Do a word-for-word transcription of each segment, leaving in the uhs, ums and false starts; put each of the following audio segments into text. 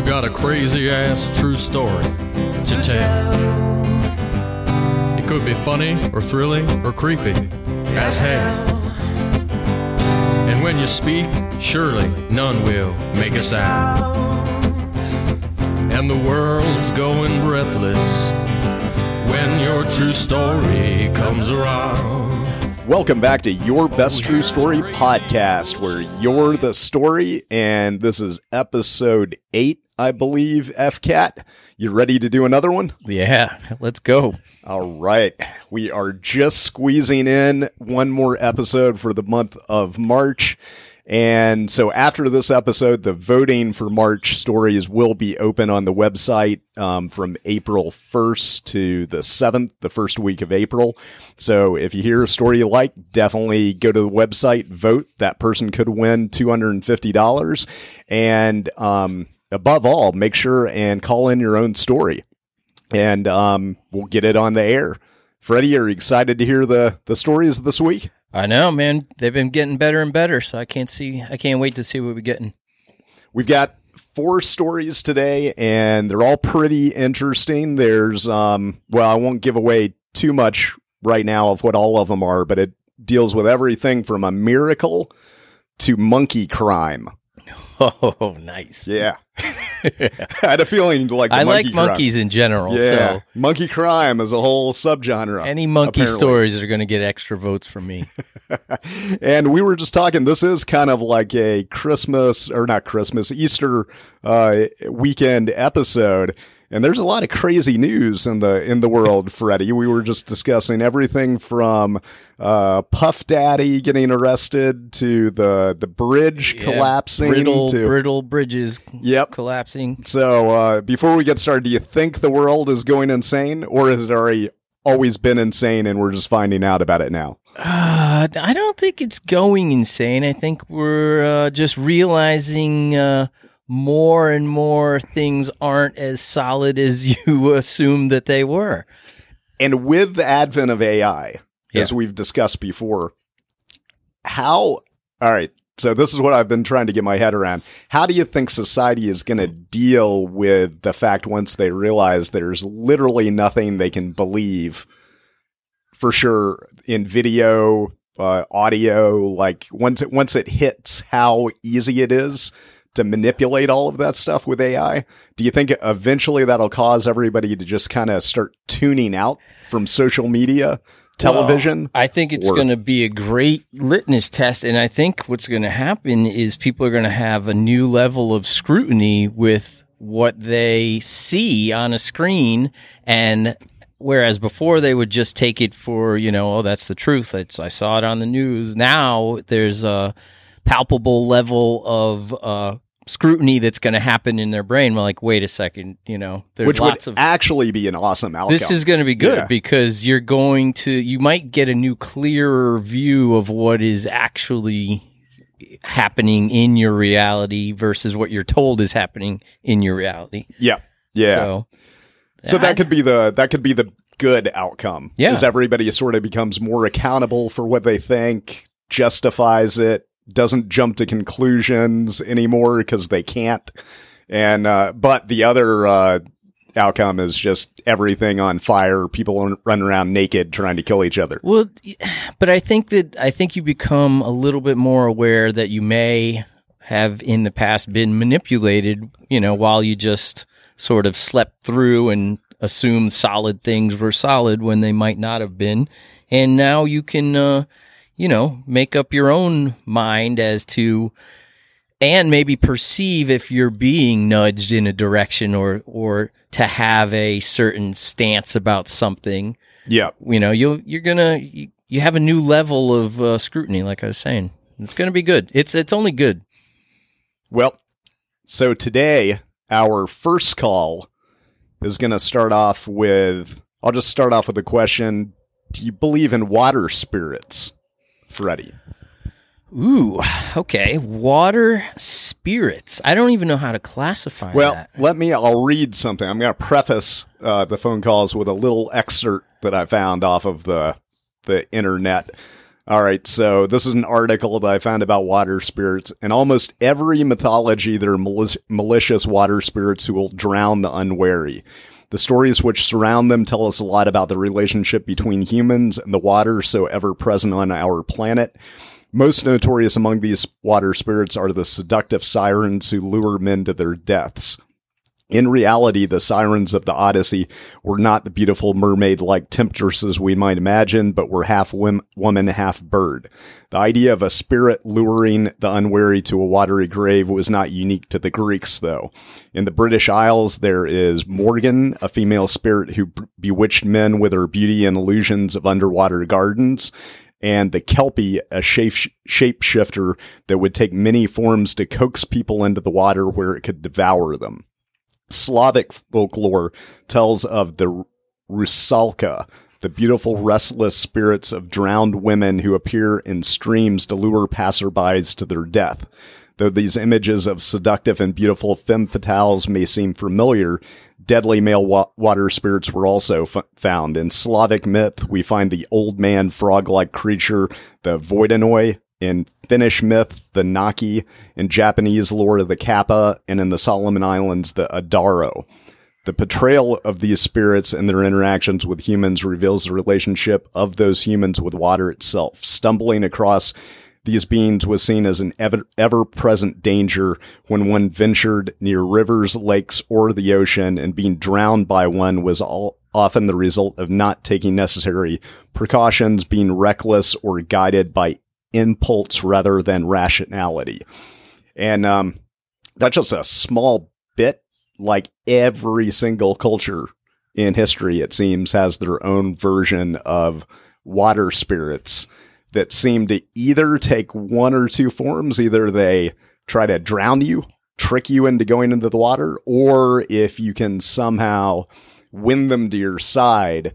got a crazy-ass true story to tell. It could be funny or thrilling or creepy as hell. And when you speak, surely none will make a sound. And the world's going breathless when your true story comes around. Welcome back to Your Best True Story podcast, where you're the story, and this is episode eight, I believe, F CAT. You ready to do another one? Yeah, let's go. All right. We are just squeezing in one more episode for the month of March. And so after this episode, the voting for March stories will be open on the website um, from April first to the seventh, the first week of April. So if you hear a story you like, definitely go to the website, vote. That person could win two hundred fifty dollars. And um, above all, make sure and call in your own story. And um, we'll get it on the air. Freddie, are you excited to hear the, the stories this week? I know, man. They've been getting better and better, so I can't see. I can't wait to see what we're getting. We've got four stories today, and they're all pretty interesting. There's, um, well, I won't give away too much right now of what all of them are, but it deals with everything from a miracle to monkey crime. Oh, nice. Yeah. I had a feeling like the I monkey like monkeys crime. in general. Yeah. So Monkey crime is a whole subgenre. any monkey apparently. stories are going to get extra votes from me. And we were just talking, this is kind of like a Christmas, or not Christmas, Easter uh, weekend episode. And there's a lot of crazy news in the in the world, Freddie. We were just discussing everything from uh, Puff Daddy getting arrested to the the bridge Yeah, collapsing. Brittle, to, brittle bridges Yep. collapsing. So uh, before we get started, do you think the world is going insane, or has it already always been insane and we're just finding out about it now? Uh, I don't think it's going insane. I think we're uh, just realizing uh, more and more things aren't as solid as you assumed that they were. And with the advent of A I, Yeah. as we've discussed before, how, all right, so this is what I've been trying to get my head around. How do you think society is going to deal with the fact once they realize there's literally nothing they can believe for sure in video, uh, audio, like once it, once it hits how easy it is to manipulate all of that stuff with A I? Do you think eventually that'll cause everybody to just kind of start tuning out from social media, television? Well, I think it's or- going to be a great litmus test. And I think what's going to happen is people are going to have a new level of scrutiny with what they see on a screen. And whereas before they would just take it for, you know, oh, that's the truth. It's, I saw it on the news. Now there's a palpable level of uh, scrutiny that's going to happen in their brain. We're like, wait a second, you know, there's Which lots would of actually be an awesome outcome. This is going to be good Yeah. because you're going to, you might get a new, clearer view of what is actually happening in your reality versus what you're told is happening in your reality. Yeah. Yeah. So, So I- that could be the that could be the good outcome. Yeah. Is everybody sort of becomes more accountable for what they think, justifies it, doesn't jump to conclusions anymore because they can't. And uh, but the other uh, outcome is just everything on fire. People run around naked trying to kill each other. Well, but I think that I think you become a little bit more aware that you may have in the past been manipulated, you know, while you just sort of slept through and assumed solid things were solid when they might not have been. And now you can, uh, you know, make up your own mind as to, and maybe perceive if you're being nudged in a direction or, or to have a certain stance about something. Yeah. You know, you'll, you're gonna, you, you have a new level of uh, scrutiny, like I was saying. It's gonna be good. It's, it's only good. Well, so today, our first call is going to start off with, I'll just start off with a question. Do you believe in water spirits, Freddie? Ooh, okay. Water spirits. I don't even know how to classify Well, that. let me, I'll read something. I'm going to preface uh, the phone calls with a little excerpt that I found off of the, the internet. All right, so this is an article that I found about water spirits. In almost every mythology, there are malic- malicious water spirits who will drown the unwary. The stories which surround them tell us a lot about the relationship between humans and the water so ever present on our planet. Most notorious among these water spirits are the seductive sirens who lure men to their deaths. In reality, the sirens of the Odyssey were not the beautiful mermaid-like temptresses we might imagine, but were half wom- woman, half bird. The idea of a spirit luring the unwary to a watery grave was not unique to the Greeks, though. In the British Isles, there is Morgan, a female spirit who b- bewitched men with her beauty and illusions of underwater gardens, and the Kelpie, a shape shapeshifter that would take many forms to coax people into the water where it could devour them. Slavic folklore tells of the Rusalka, the beautiful, restless spirits of drowned women who appear in streams to lure passerbys to their death. Though these images of seductive and beautiful femme fatales may seem familiar, deadly male wa- water spirits were also f- found. In Slavic myth, we find the old man frog-like creature, the Voidinoi. In Finnish myth, the Naki. In Japanese lore, the Kappa. And in the Solomon Islands, the Adaro. The portrayal of these spirits and their interactions with humans reveals the relationship of those humans with water itself. Stumbling across these beings was seen as an ever, ever-present danger when one ventured near rivers, lakes, or the ocean, and being drowned by one was all, often the result of not taking necessary precautions, being reckless, or guided by impulse rather than rationality. And um, that's just a small bit. Like every single culture in history, it seems, has their own version of water spirits that seem to either take one or two forms. Either they try to drown you, trick you into going into the water, or if you can somehow win them to your side,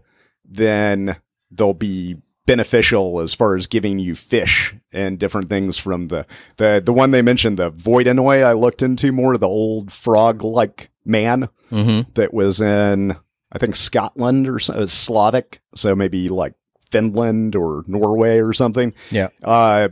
then they'll be beneficial as far as giving you fish and different things from the, the, the one they mentioned, the Voidinoi, I looked into more, the old frog-like man mm-hmm. that was in, I think, Scotland or so, Slavic. So maybe like Finland or Norway or something. Yeah. Uh,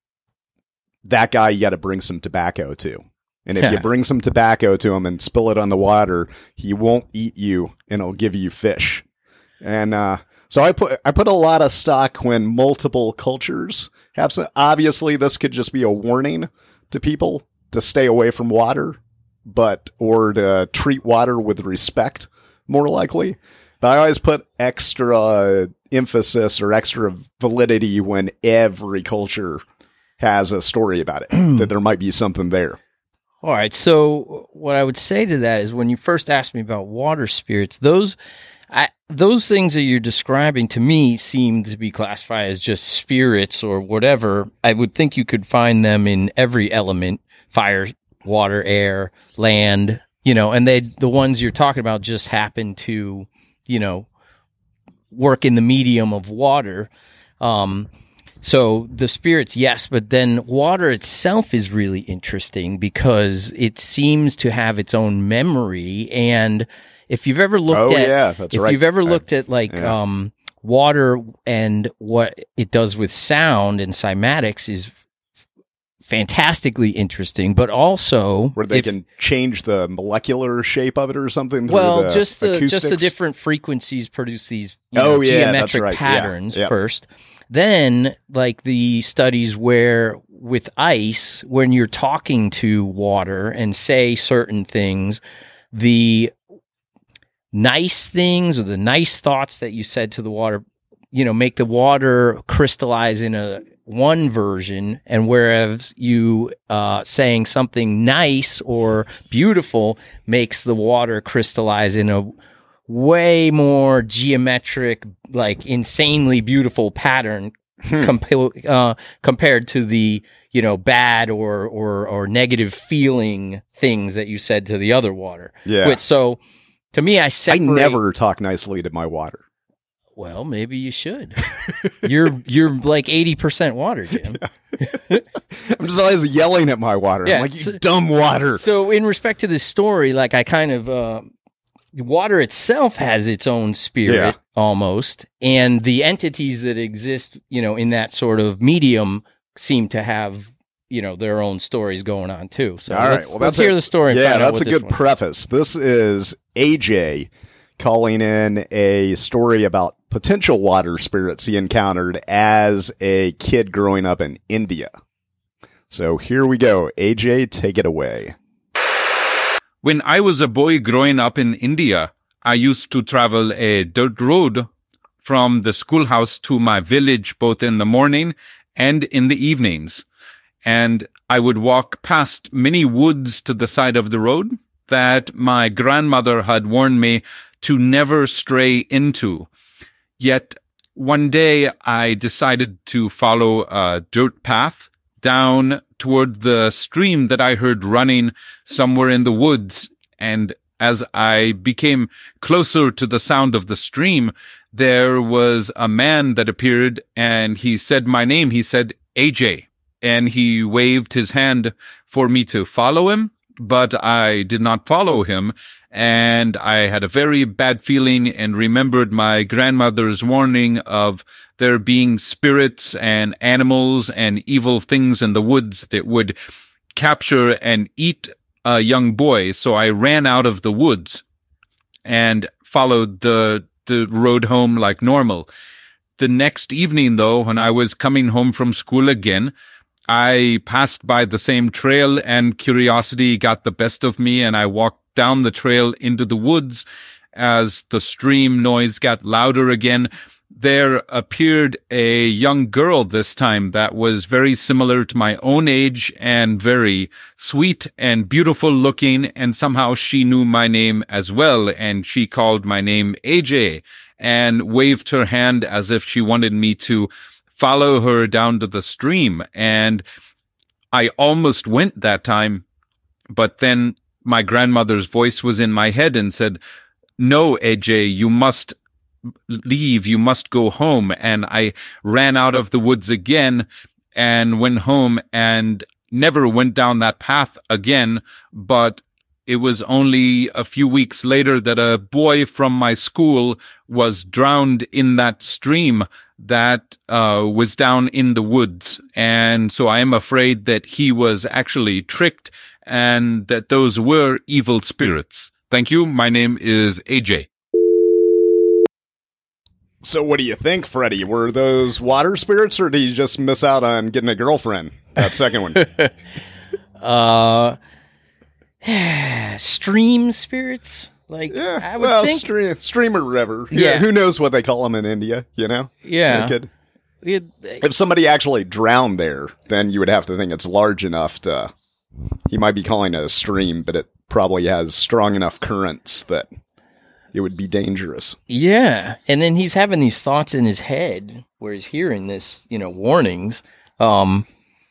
that guy, you got to bring some tobacco to. And if you bring some tobacco to him and spill it on the water, he won't eat you and he'll give you fish. And, uh, So I put I put a lot of stock when multiple cultures have some. Obviously, this could just be a warning to people to stay away from water, but or to treat water with respect, more likely. But I always put extra emphasis or extra validity when every culture has a story about it, that there might be something there. All right. So what I would say to that is when you first asked me about water spirits, those I, those things that you're describing to me seem to be classified as just spirits or whatever. I would think you could find them in every element: fire, water, air, land, you know, and they, the ones you're talking about just happen to, you know, work in the medium of water. Um, so the spirits, yes, but then water itself is really interesting because it seems to have its own memory. And if you've ever looked oh, at, yeah, that's if right. you've ever looked at like, yeah. um, water and what it does with sound and cymatics is fantastically interesting, but also where they if, can change the molecular shape of it or something. Well, the just the acoustics. just the different frequencies produce these you oh know, yeah, geometric that's right. patterns yeah. Yeah. first. Then, like the studies where with ice, when you're talking to water and say certain things, the nice things or the nice thoughts that you said to the water, you know, make the water crystallize in a one version, and whereas you uh, saying something nice or beautiful makes the water crystallize in a way more geometric, like insanely beautiful pattern hmm. compa- uh, compared to the, you know, bad or, or, or negative feeling things that you said to the other water. Yeah. Which, so to me, I separate. I never talk nicely to my water. Well, maybe you should. you're you're like eighty percent water, Jim. I'm just always yelling at my water. Yeah, I'm like, you so, dumb water. So in respect to this story, like I kind of uh, water itself has its own spirit Yeah. almost, and the entities that exist, you know, in that sort of medium seem to have, you know, their own stories going on too. So All right, let's, well, let's that's hear a- the story. And Yeah, find out that's a what this good one- preface. This is A J calling in a story about potential water spirits he encountered as a kid growing up in India. So here we go. A J, take it away. When I was a boy growing up in India, I used to travel a dirt road from the schoolhouse to my village, both in the morning and in the evenings. And I would walk past many woods to the side of the road that my grandmother had warned me to never stray into. Yet one day I decided to follow a dirt path down toward the stream that I heard running somewhere in the woods. And as I became closer to the sound of the stream, there was a man that appeared and he said my name. He said, A J. And he waved his hand for me to follow him, but I did not follow him. And I had a very bad feeling and remembered my grandmother's warning of there being spirits and animals and evil things in the woods that would capture and eat a young boy. So I ran out of the woods and followed the, the road home like normal. The next evening, though, when I was coming home from school again, I passed by the same trail and curiosity got the best of me, and I walked down the trail into the woods. As the stream noise got louder again, there appeared a young girl this time that was very similar to my own age and very sweet and beautiful looking, and somehow she knew my name as well, and she called my name A J and waved her hand as if she wanted me to follow her down to the stream. And I almost went that time, but then my grandmother's voice was in my head and said, no, A J, you must leave. You must go home. And I ran out of the woods again and went home and never went down that path again. But it was only a few weeks later that a boy from my school was drowned in that stream that uh was down in the woods. And so I am afraid that he was actually tricked and that those were evil spirits. Thank you. My name is A J. So what do you think, Freddie? Were those water spirits, or did you just miss out on getting a girlfriend? That second one. Uh, stream spirits? Like, Yeah, I would well, think. stream, streamer river. Yeah. Yeah, who knows what they call them in India? You know. Yeah. They could- it- if somebody actually drowned there, then you would have to think it's large enough to. He might be calling it a stream, but it probably has strong enough currents that it would be dangerous. yeah. And then he's having these thoughts in his head where he's hearing this, you know, warnings. Um,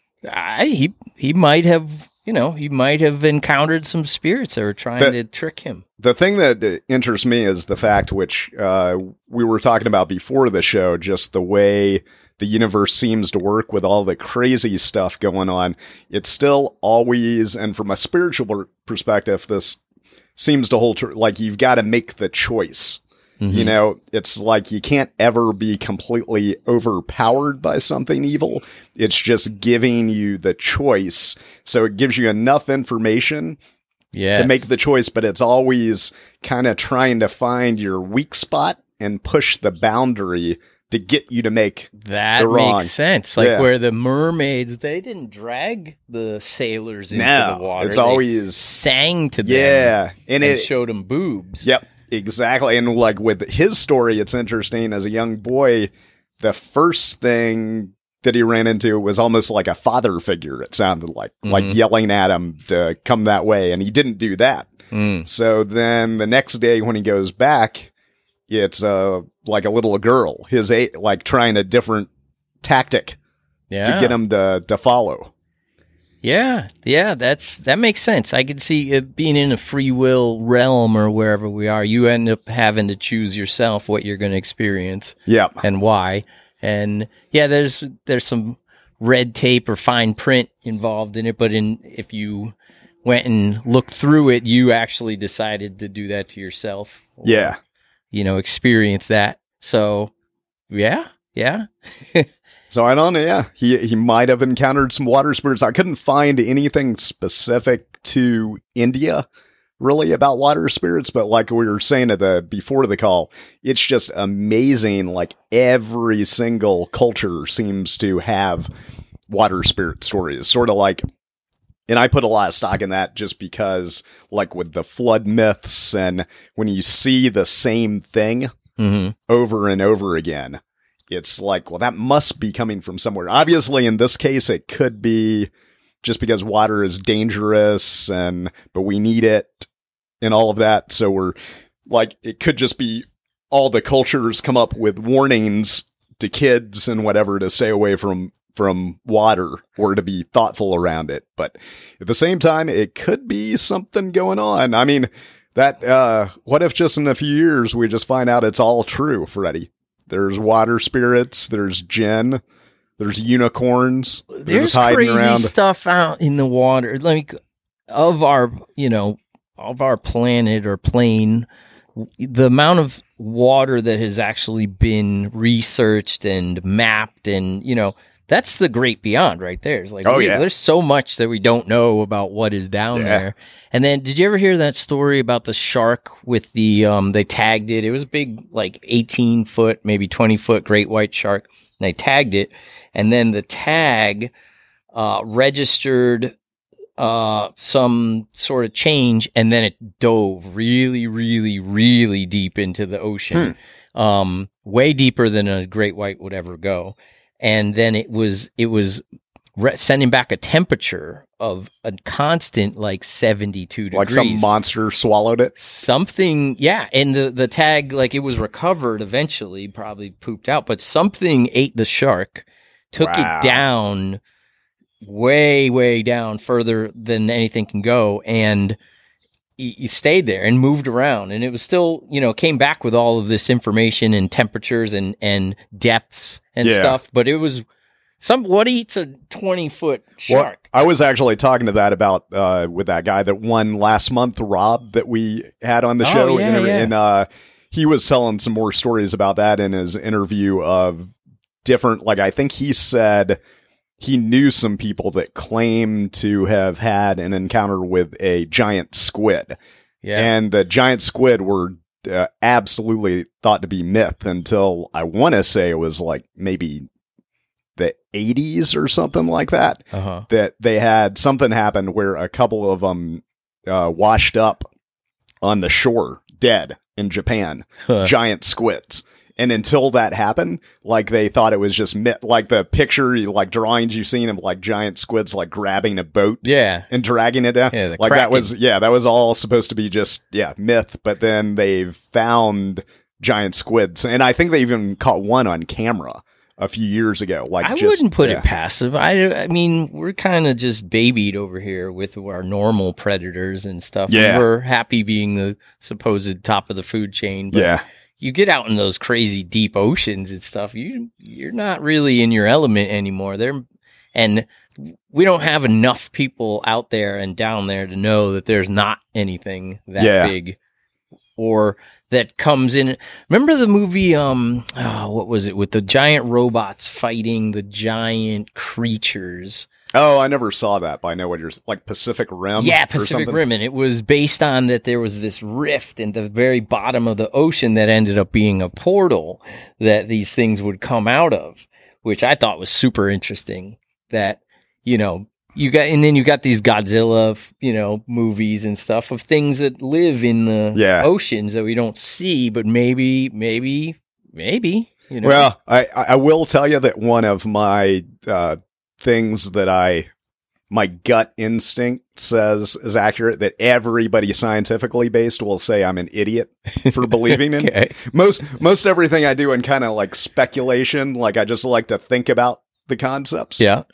I, he, he might have, you know, he might have encountered some spirits that were trying But- to trick him. The thing that uh, interests me is the fact which uh, we were talking about before the show, just the way the universe seems to work with all the crazy stuff going on. It's still always, and from a spiritual perspective, this seems to hold true. Like, you've got to make the choice. Mm-hmm. You know, it's like you can't ever be completely overpowered by something evil. It's just giving you the choice. So it gives you enough information Yes. to make the choice, but it's always kind of trying to find your weak spot and push the boundary to get you to make That the wrong. makes sense. Like Yeah. where the mermaids, they didn't drag the sailors into No, the water. it's They always sang to them. yeah, and And it showed them boobs. yep, exactly. And like with his story, it's interesting. As a young boy, the first thing that he ran into was almost like a father figure. It sounded like like Mhm. yelling at him to come that way, and he didn't do that. Mm. So then the next day when he goes back, it's uh like a little girl, his eight, like trying a different tactic Yeah. to get him to to follow. Yeah, yeah, that's that makes sense. I could see it being in a free will realm or wherever we are. You end up having to choose yourself what you're going to experience Yeah, and why. And yeah, there's there's some red tape or fine print involved in it. But in if you went and looked through it, you actually decided to do that to yourself. Or, Yeah. you know, experience that. So, yeah, yeah. So I don't know. Yeah, he he might have encountered some water spirits. I couldn't find anything specific to India really about water spirits, but like we were saying at the before the call, it's just amazing. Like every single culture seems to have water spirit stories, sort of like. And I put a lot of stock in that just because, like with the flood myths, and when you see the same thing Mm-hmm. over and over again, it's like, well, that must be coming from somewhere. Obviously, in this case, it could be just because water is dangerous, and but we need it and all of that. So we're like, it could just be all the cultures come up with warnings to kids and whatever to stay away from from water or to be thoughtful around it. But at the same time, it could be something going on. I mean, that, uh, what if just in a few years we just find out it's all true, Freddie? There's water spirits, there's jinn, there's unicorns. They're There's just hiding crazy around. stuff out in the water. Like, of our, you know, of our planet or plane, the amount of water that has actually been researched and mapped, and, you know, that's the great beyond right there. It's like, Oh, we- yeah. there's so much that we don't know about what is down Yeah. there. And then, did you ever hear that story about the shark with the, um, they tagged it? It was a big, like eighteen foot, maybe twenty foot great white shark. And they tagged it. And then the tag, uh, registered, uh, some sort of change. And then it dove really, really, really deep into the ocean. Um, way deeper than a great white would ever go. And then it was it was re- sending back a temperature of a constant like seventy-two Like degrees. some monster swallowed it. Something, yeah. And the, the tag, like it was recovered eventually, probably pooped out, but something ate the shark, took Wow. it down way, way down further than anything can go. And he, he stayed there and moved around. And it was still, you know, came back with all of this information and temperatures and, and depths and Yeah. stuff. But it was some, what eats a twenty foot Well, shark? I was actually talking to that about uh, with that guy that won last month, Rob, that we had on the Oh, show, yeah, and, yeah. and uh, he was telling some more stories about that in his interview of different. Like I think he said he knew some people that claimed to have had an encounter with a giant squid, Yeah. and the giant squid were uh, absolutely thought to be myth until I want to say it was like maybe the eighties or something like that. Uh huh. That they had something happen where a couple of them uh, washed up on the shore dead in Japan, Huh. giant squids. And until that happened, like they thought it was just myth. Like the picture, like drawings you've seen of like giant squids like grabbing a boat Yeah. and dragging it down. Yeah, the like that Kraken. was, yeah, that was all supposed to be just, yeah, myth. But then they've found giant squids. And I think they even caught one on camera a few years ago. Like I just, wouldn't put yeah. it passive. I, I mean, we're kind of just babied over here with our normal predators and stuff. And Yeah. we're happy being the supposed top of the food chain. But Yeah. you get out in those crazy deep oceans and stuff, you you're not really in your element anymore. There, and we don't have enough people out there and down there to know that there's not anything that Yeah. big or that comes in. Remember the movie, um, oh, what was it, with the giant robots fighting the giant creatures? Oh, I never saw that, but I know what you're like Pacific Rim. Yeah, or Pacific something? Rim, and it was based on that there was this rift in the very bottom of the ocean that ended up being a portal that these things would come out of, which I thought was super interesting. That, you know, you got, and then you got these Godzilla, you know, movies and stuff of things that live in the Yeah. oceans that we don't see, but maybe, maybe, maybe, you know. Well, I, I will tell you that one of my uh, things that I, my gut instinct says is accurate, that everybody scientifically based will say I'm an idiot for believing in. Okay. Most, most everything I do in kind of like speculation, like I just like to think about the concepts. Yeah.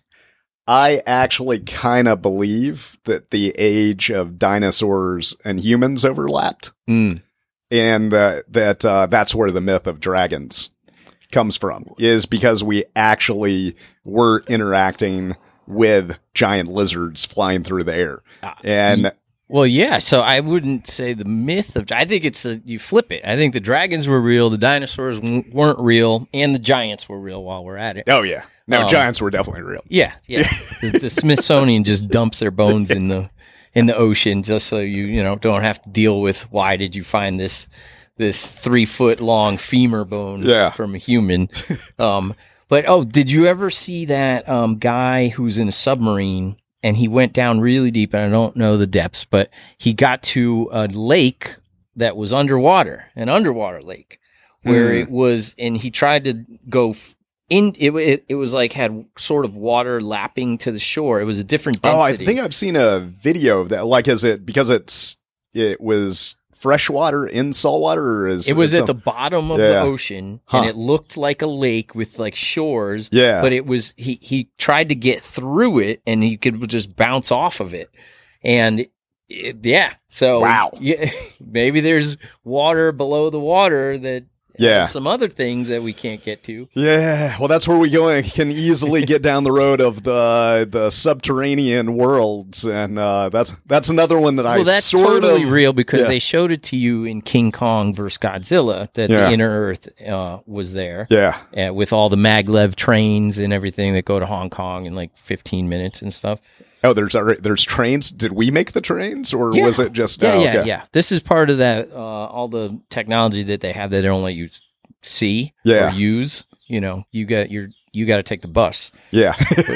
I actually kind of believe that the age of dinosaurs and humans overlapped. Mm. And uh, that uh, that's where the myth of dragons comes from, is because we actually were interacting with giant lizards flying through the air. Ah, And Well, yeah. So I wouldn't say the myth of. I think it's a, you flip it. I think the dragons were real, the dinosaurs w- weren't real, and the giants were real. While we're at it, oh yeah, no, Um, giants were definitely real. yeah, yeah. the, the Smithsonian just dumps their bones in the in the ocean just so you you know don't have to deal with why did you find this this three foot long femur bone Yeah. from a human. Um, but oh, did you ever see that um, guy who's in a submarine? And he went down really deep, and I don't know the depths, but he got to a lake that was underwater, an underwater lake, where Hmm. it was, and he tried to go f- in. It, it it was like had sort of water lapping to the shore. It was a different Oh, I density. think I've seen a video of that. Like, is it because it's it was freshwater in saltwater, or is it was it's at the some- bottom of Yeah. the ocean, Huh. and it looked like a lake with like shores. Yeah. But it was he he tried to get through it, and he could just bounce off of it, and it, yeah. So Wow. yeah, maybe there's water below the water that Yeah. has some other things that we can't get to. Yeah, well, that's where we go. And can easily get down the road of the the subterranean worlds, and uh, that's that's another one that I Well, that's sort totally of real because yeah. they showed it to you in King Kong versus Godzilla that Yeah. the inner Earth uh, was there. Yeah, Uh, with all the maglev trains and everything that go to Hong Kong in like fifteen minutes and stuff. oh, there's alre- there's trains. Did we make the trains, or Yeah. was it just Yeah, oh, yeah, okay. yeah. This is part of that, uh, all the technology that they have that they don't let you see Yeah. or use. You know, you got your you got to take the bus, yeah.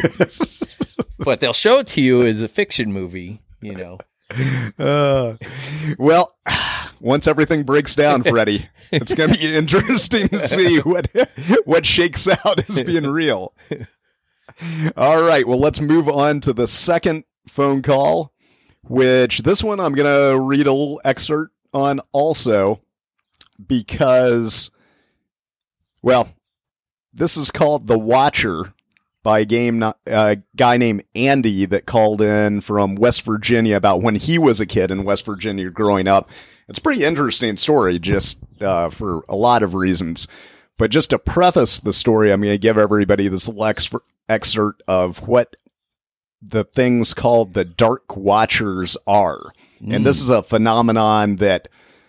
but they'll show it to you as a fiction movie. You know, Uh, well, once everything breaks down, Freddie, it's going to be interesting to see what what shakes out as being real. All right, well, let's move on to the second phone call, which this one I'm going to read a little excerpt on also because, well, this is called The Watcher by a game, a uh, guy named Andy that called in from West Virginia about when he was a kid in West Virginia growing up. It's a pretty interesting story, just uh, for a lot of reasons. But just to preface the story, I'm going to give everybody this little ex- excerpt of what the things called the Dark Watchers are. Mm. And this is a phenomenon that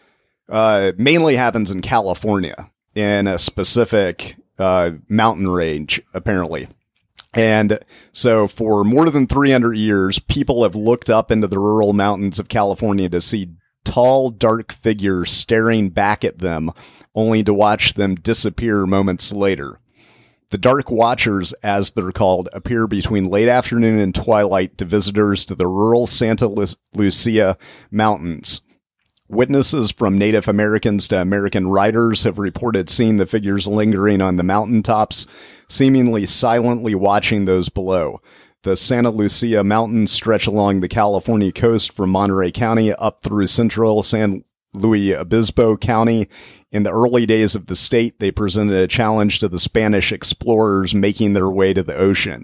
uh, mainly happens in California in a specific uh, mountain range, apparently. And so for more than three hundred years, people have looked up into the rural mountains of California to see tall, dark figures staring back at them, only to watch them disappear moments later. The Dark Watchers, as they're called, appear between late afternoon and twilight to visitors to the rural Santa Lu- Lucia Mountains. Witnesses from Native Americans to American writers have reported seeing the figures lingering on the mountaintops, seemingly silently watching those below. The Santa Lucia Mountains stretch along the California coast from Monterey County up through central San Luis Obispo County. In the early days of the state, they presented a challenge to the Spanish explorers making their way to the ocean.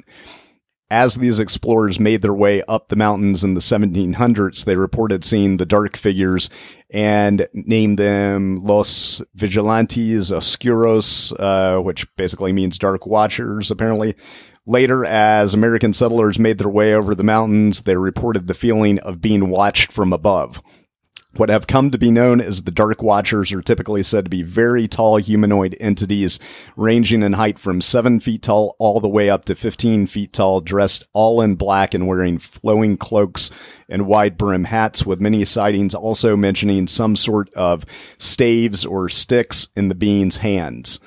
As these explorers made their way up the mountains in the seventeen hundreds, they reported seeing the dark figures and named them Los Vigilantes Oscuros, uh, which basically means dark watchers, apparently. Later, as American settlers made their way over the mountains, they reported the feeling of being watched from above. What have come to be known as the Dark Watchers are typically said to be very tall humanoid entities ranging in height from seven feet tall all the way up to fifteen feet tall, dressed all in black and wearing flowing cloaks and wide brim hats, with many sightings also mentioning some sort of staves or sticks in the being's hands.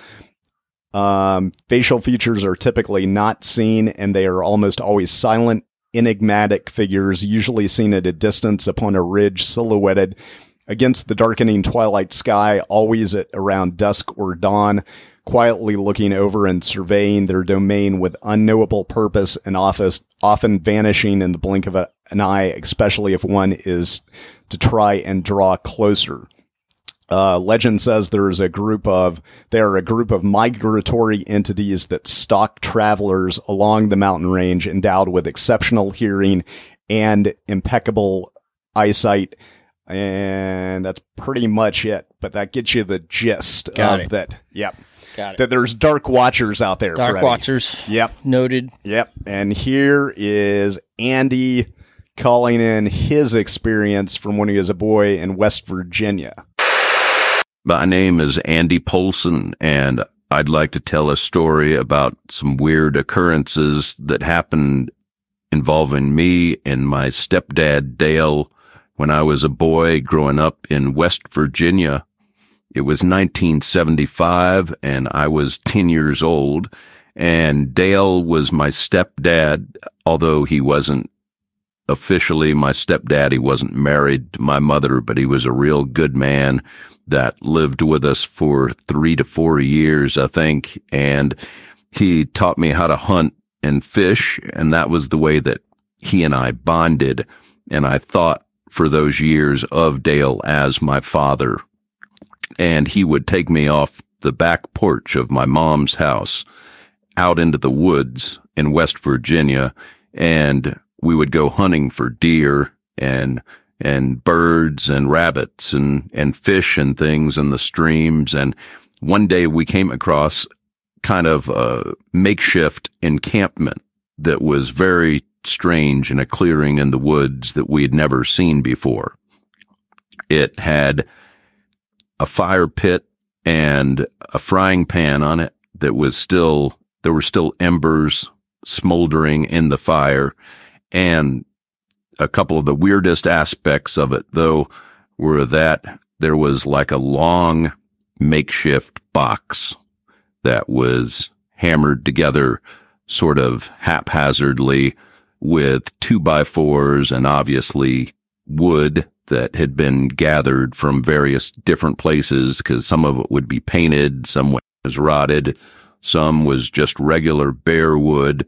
Um, facial features are typically not seen, and they are almost always silent, enigmatic figures, usually seen at a distance upon a ridge silhouetted against the darkening twilight sky, always at around dusk or dawn, quietly looking over and surveying their domain with unknowable purpose and office, often vanishing in the blink of a, an eye, especially if one is to try and draw closer. Uh, legend says there is a group of, they are a group of migratory entities that stalk travelers along the mountain range, endowed with exceptional hearing and impeccable eyesight. and that's pretty much it. But that gets you the gist Got of it. that. Yep. Got it. That there's Dark Watchers out there, Dark Freddie. Watchers. Yep. Noted. Yep. And here is Andy calling in his experience from when he was a boy in West Virginia. My name is Andy Polson, and I'd like to tell a story about some weird occurrences that happened involving me and my stepdad, Dale, when I was a boy growing up in West Virginia. It was nineteen seventy-five, and I was ten years old, and Dale was my stepdad, although he wasn't officially my stepdad. He wasn't married to my mother, but he was a real good man that lived with us for three to four years, I think, and he taught me how to hunt and fish, and that was the way that he and I bonded, and I thought for those years of Dale as my father. And he would take me off the back porch of my mom's house out into the woods in West Virginia, and we would go hunting for deer and and birds and rabbits and, and fish and things in the streams. And one day we came across kind of a makeshift encampment that was very strange in a clearing in the woods that we had never seen before. It had a fire pit and a frying pan on it that was still, there were still embers smoldering in the fire. And a couple of the weirdest aspects of it, though, were that there was like a long makeshift box that was hammered together sort of haphazardly with two by fours and obviously wood that had been gathered from various different places, because some of it would be painted, some was rotted, some was just regular bare wood,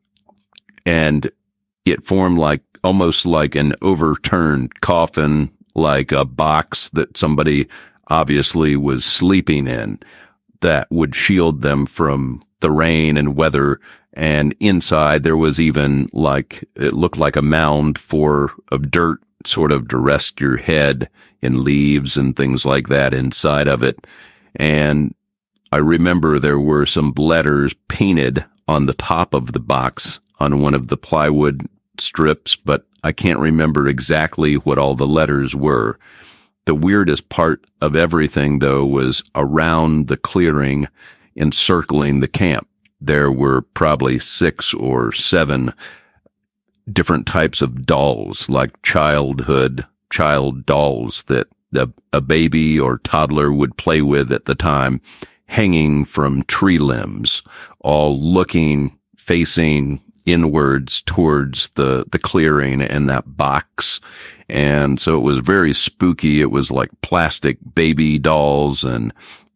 and it formed like almost like an overturned coffin, like a box that somebody obviously was sleeping in, that would shield them from the rain and weather. And inside there was even like, it looked like a mound for of dirt sort of to rest your head, in leaves and things like that inside of it. And I remember there were some letters painted on the top of the box on one of the plywood strips, but I can't remember exactly what all the letters were. The weirdest part of everything, though, was around the clearing, encircling the camp. There were probably six or seven different types of dolls, like childhood child dolls that a, a baby or toddler would play with at the time, hanging from tree limbs, all looking, facing inwards towards the, the clearing and that box. And so it was very spooky. It was like plastic baby dolls and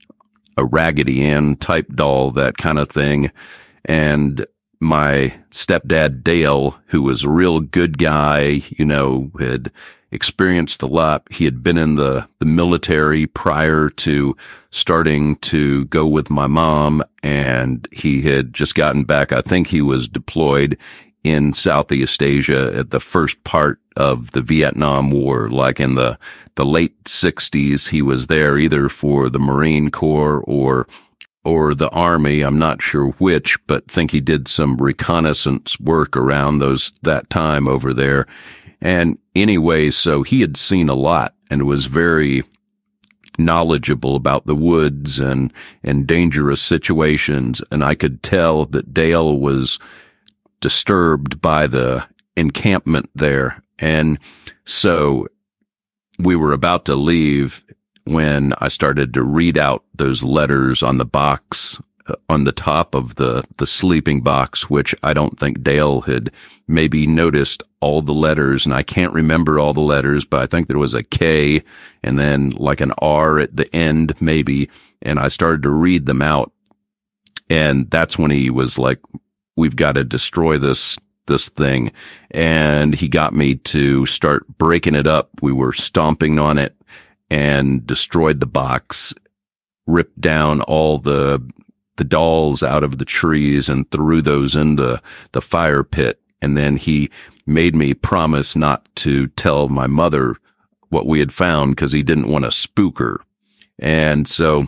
a Raggedy Ann type doll, that kind of thing. And my stepdad, Dale, who was a real good guy, you know, had experienced a lot. He had been in the, the military prior to starting to go with my mom, and he had just gotten back. I think he was deployed in Southeast Asia at the first part of the Vietnam War, like in the, the late sixties. He was there either for the Marine Corps or or the Army, I'm not sure which, but think he did some reconnaissance work around those that time over there. And anyway, so he had seen a lot and was very knowledgeable about the woods and, and dangerous situations. And I could tell that Dale was disturbed by the encampment there. And so we were about to leave when I started to read out those letters on the box, uh, on the top of the, the sleeping box, which I don't think Dale had maybe noticed all the letters. And I can't remember all the letters, but I think there was a K and then like an R at the end, maybe. And I started to read them out. And that's when he was like, we've got to destroy this, this thing. And he got me to start breaking it up. We were stomping on it and destroyed the box, ripped down all the the dolls out of the trees and threw those into the fire pit. And then he made me promise not to tell my mother what we had found because he didn't want to spook her. And so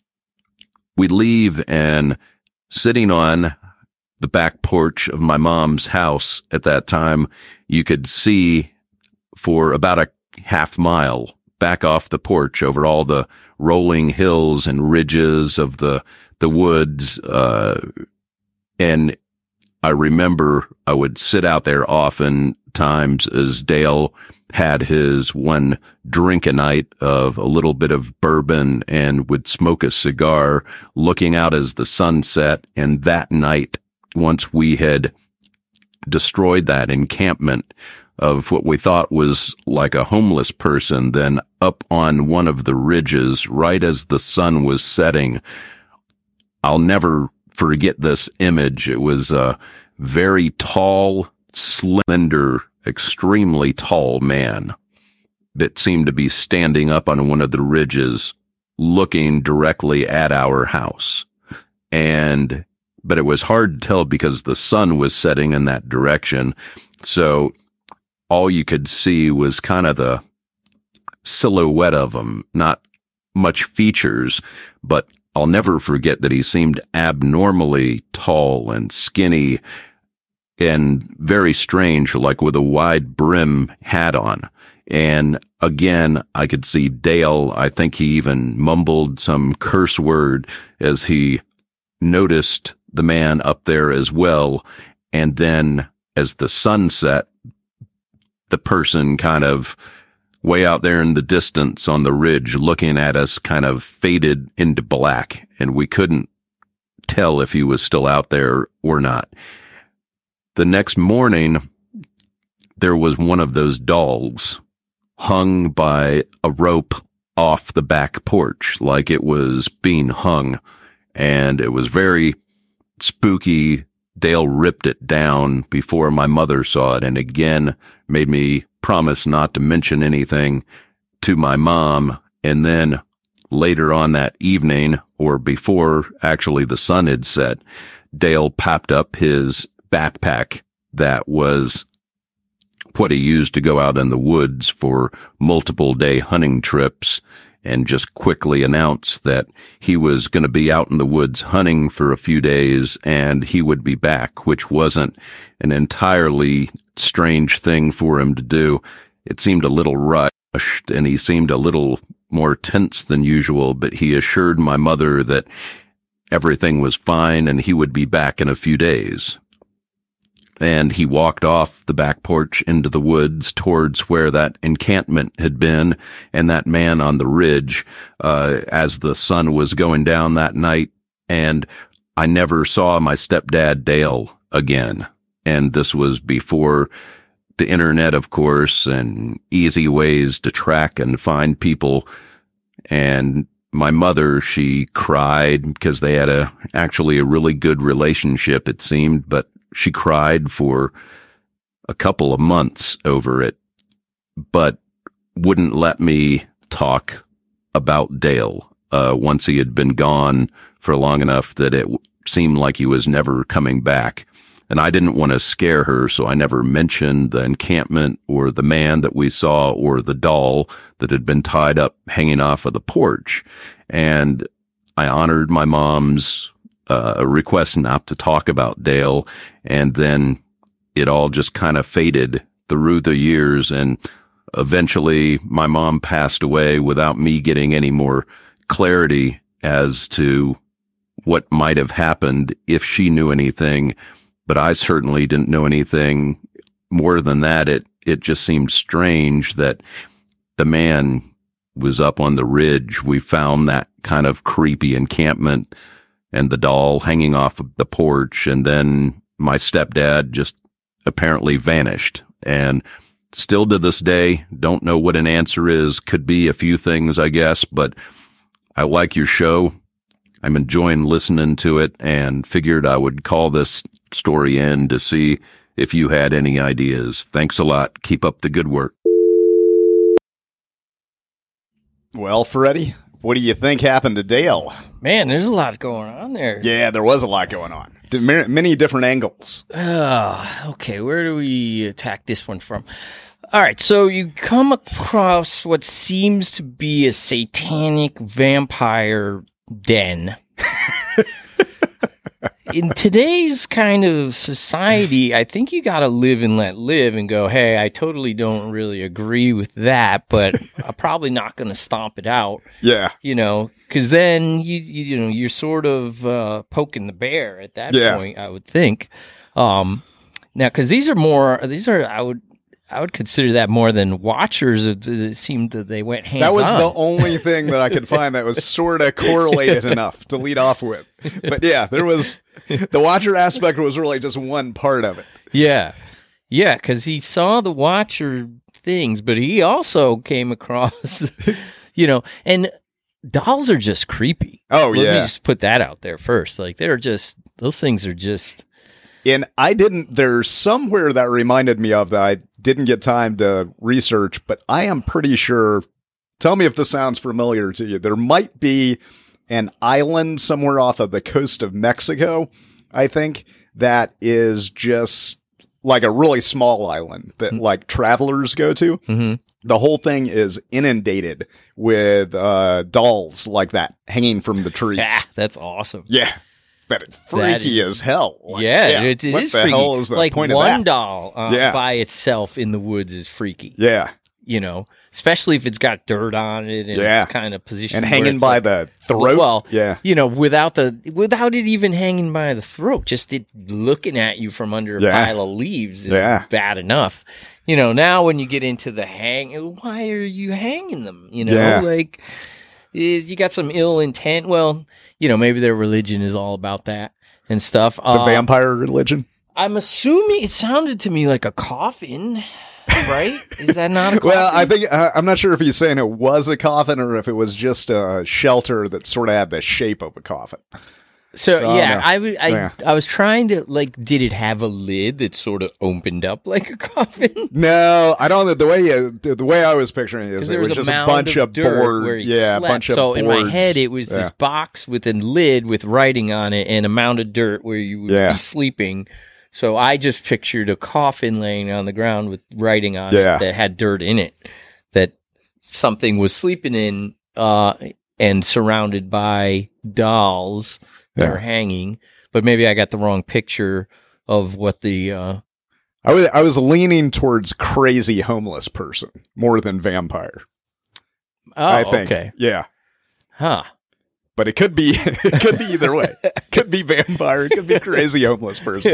we leave, and sitting on the back porch of my mom's house at that time, you could see for about a half mile back off the porch over all the rolling hills and ridges of the, the woods. Uh, and I remember I would sit out there often times as Dale had his one drink a night of a little bit of bourbon and would smoke a cigar looking out as the sun set. And that night, once we had destroyed that encampment of what we thought was like a homeless person, then up on one of the ridges, right as the sun was setting, I'll never forget this image. It was a very tall, slender, extremely tall man that seemed to be standing up on one of the ridges, looking directly at our house. And, but it was hard to tell because the sun was setting in that direction. So all you could see was kind of the silhouette of him, not much features, but I'll never forget that he seemed abnormally tall and skinny and very strange, like with a wide brim hat on. And again, I could see Dale. I think he even mumbled some curse word as he noticed the man up there as well. And then as the sun set, the person kind of way out there in the distance on the ridge looking at us kind of faded into black, and we couldn't tell if he was still out there or not. The next morning, there was one of those dolls hung by a rope off the back porch, like it was being hung, and it was very spooky. Dale ripped it down before my mother saw it, and again made me promise not to mention anything to my mom. And then later on that evening, or before actually the sun had set, Dale packed up his backpack that was what he used to go out in the woods for multiple day hunting trips, and just quickly announced that he was going to be out in the woods hunting for a few days and he would be back, which wasn't an entirely strange thing for him to do. It seemed a little rushed, and he seemed a little more tense than usual, but he assured my mother that everything was fine and he would be back in a few days. And he walked off the back porch into the woods towards where that encampment had been, and that man on the ridge, uh, as the sun was going down that night. And I never saw my stepdad Dale again. And this was before the internet, of course, and easy ways to track and find people. And my mother, she cried because they had a, actually a really good relationship, it seemed, but she cried for a couple of months over it, but wouldn't let me talk about Dale, uh, once he had been gone for long enough that it seemed like he was never coming back. And I didn't want to scare her, so I never mentioned the encampment or the man that we saw or the doll that had been tied up hanging off of the porch. And I honored my mom's uh, a request not to talk about Dale. And then it all just kind of faded through the years. And eventually my mom passed away without me getting any more clarity as to what might have happened if she knew anything. But I certainly didn't know anything more than that. It, it just seemed strange that the man was up on the ridge. We found that kind of creepy encampment and the doll hanging off of the porch. And then my stepdad just apparently vanished. And still to this day, don't know what an answer is. Could be a few things, I guess, but I like your show. I'm enjoying listening to it and figured I would call this story in to see if you had any ideas. Thanks a lot. Keep up the good work. Well, Freddie, what do you think happened to Dale? Man, there's a lot going on there. Yeah, there was a lot going on. Many different angles. Uh, okay, where do we attack this one from? All right, so you come across what seems to be a satanic vampire den. In today's kind of society, I think you got to live and let live and go, hey, I totally don't really agree with that, but I'm probably not going to stomp it out. Yeah. You know, because then you, you you know you're sort of uh, poking the bear at that Yeah. point, I would think. Um, now, because these are more, these are I would I would consider that more than watchers. It, it seemed that they went hands That was on. the only thing that I could find that was sort of correlated enough to lead off with. But yeah, there was the watcher aspect was really just one part of it. Yeah. Yeah, because he saw the Watcher things, but he also came across, you know, and dolls are just creepy. Oh, Let yeah. me just put that out there first. Like, they're just, those things are just, And I didn't, there's somewhere that reminded me of that I didn't get time to research, but I am pretty sure, tell me if this sounds familiar to you. There might be an island somewhere off of the coast of Mexico, I think, that is just like a really small island that like travelers go to. mm-hmm. The whole thing is inundated with uh, dolls like that hanging from the trees. ah, that's awesome. Yeah. But it's freaky is- as hell. Like, yeah, it, it what is the freaky. hell is the like point one of that? doll uh, Yeah. by itself in the woods is freaky. Yeah. You know, especially if it's got dirt on it and Yeah. it's kind of positioned And where hanging it's by like- the throat. Well, yeah. you know, without the without it even hanging by the throat, just it looking at you from under a Yeah. pile of leaves is Yeah. bad enough. You know, now when you get into the hang, why are you hanging them? You know, Yeah. like eh, you got some ill intent. Well, you know, maybe their religion is all about that and stuff. The Uh, vampire religion. I'm assuming it sounded to me like a coffin, right? Is that not a coffin? Well, I think, uh, I'm not sure if he's saying it was a coffin or if it was just a shelter that sort of had the shape of a coffin. So, So, yeah, no. I, w- I, Yeah. I was trying to, like, did it have a lid that sort of opened up like a coffin? No, I don't know. The way you, the way I was picturing it is There it was, was, just a a mound bunch of, of, dirt board. where he Yeah, a slept. bunch of so in my boards. head, it was this Yeah. box with a lid with writing on it and a mound of dirt where you would Yeah. be sleeping. So I just pictured a coffin laying on the ground with writing on Yeah. it that had dirt in it that something was sleeping in uh, and surrounded by dolls that Yeah. are hanging. But maybe I got the wrong picture of what the... Uh, I was, I was leaning towards crazy homeless person more than vampire. oh, I think. okay. Yeah. Huh. But it could be, it could be either way. Could be vampire. It could be crazy homeless person.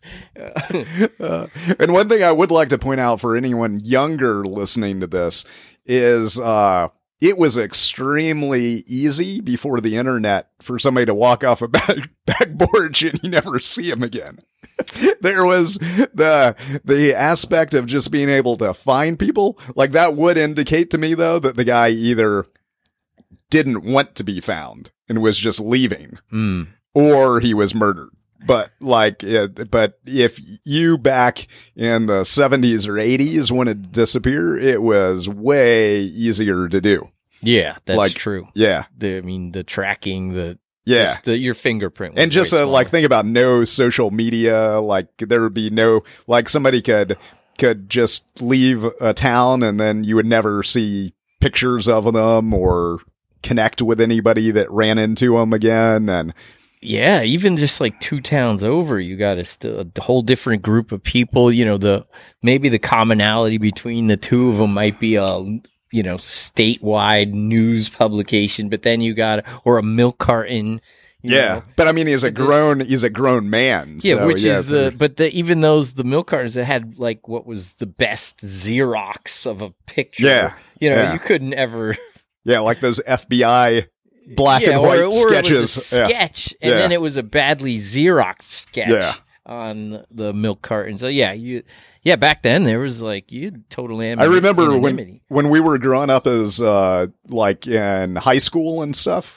Uh, and one thing I would like to point out for anyone younger listening to this is, uh, it was extremely easy before the internet for somebody to walk off a back, back porch and you never see him again. There was the, the aspect of just being able to find people. Like that would indicate to me though, that the guy either didn't want to be found and was just leaving, Mm. or he was murdered. But like, it, but if you back in the seventies or eighties wanted to disappear, it was way easier to do. Yeah, that's Like, true. Yeah. The, I mean, the tracking, the Yeah. just the, your fingerprint, was And just way uh, like smaller. think about no social media. Like there would be no, like somebody could, could just leave a town and then you would never see pictures of them or connect with anybody that ran into them again. And yeah, even just like two towns over, you got a, st- a whole different group of people. You know, the maybe the commonality between the two of them might be a you know statewide news publication, but then you got or a milk carton. you yeah, know. but I mean, he's a But this- grown, he's a grown man. Yeah, so, which yeah, is the but the even those the milk cartons that had like what was the best Xerox of a picture. Yeah, you know, yeah. you couldn't ever yeah, like those F B I black yeah, and white or, or sketches. It was a Yeah. sketch, and Yeah. then it was a badly Xerox sketch Yeah. on the milk carton. So yeah, you yeah back then there was like you totally. I remember when anonymity. when we were growing up as uh like in high school and stuff,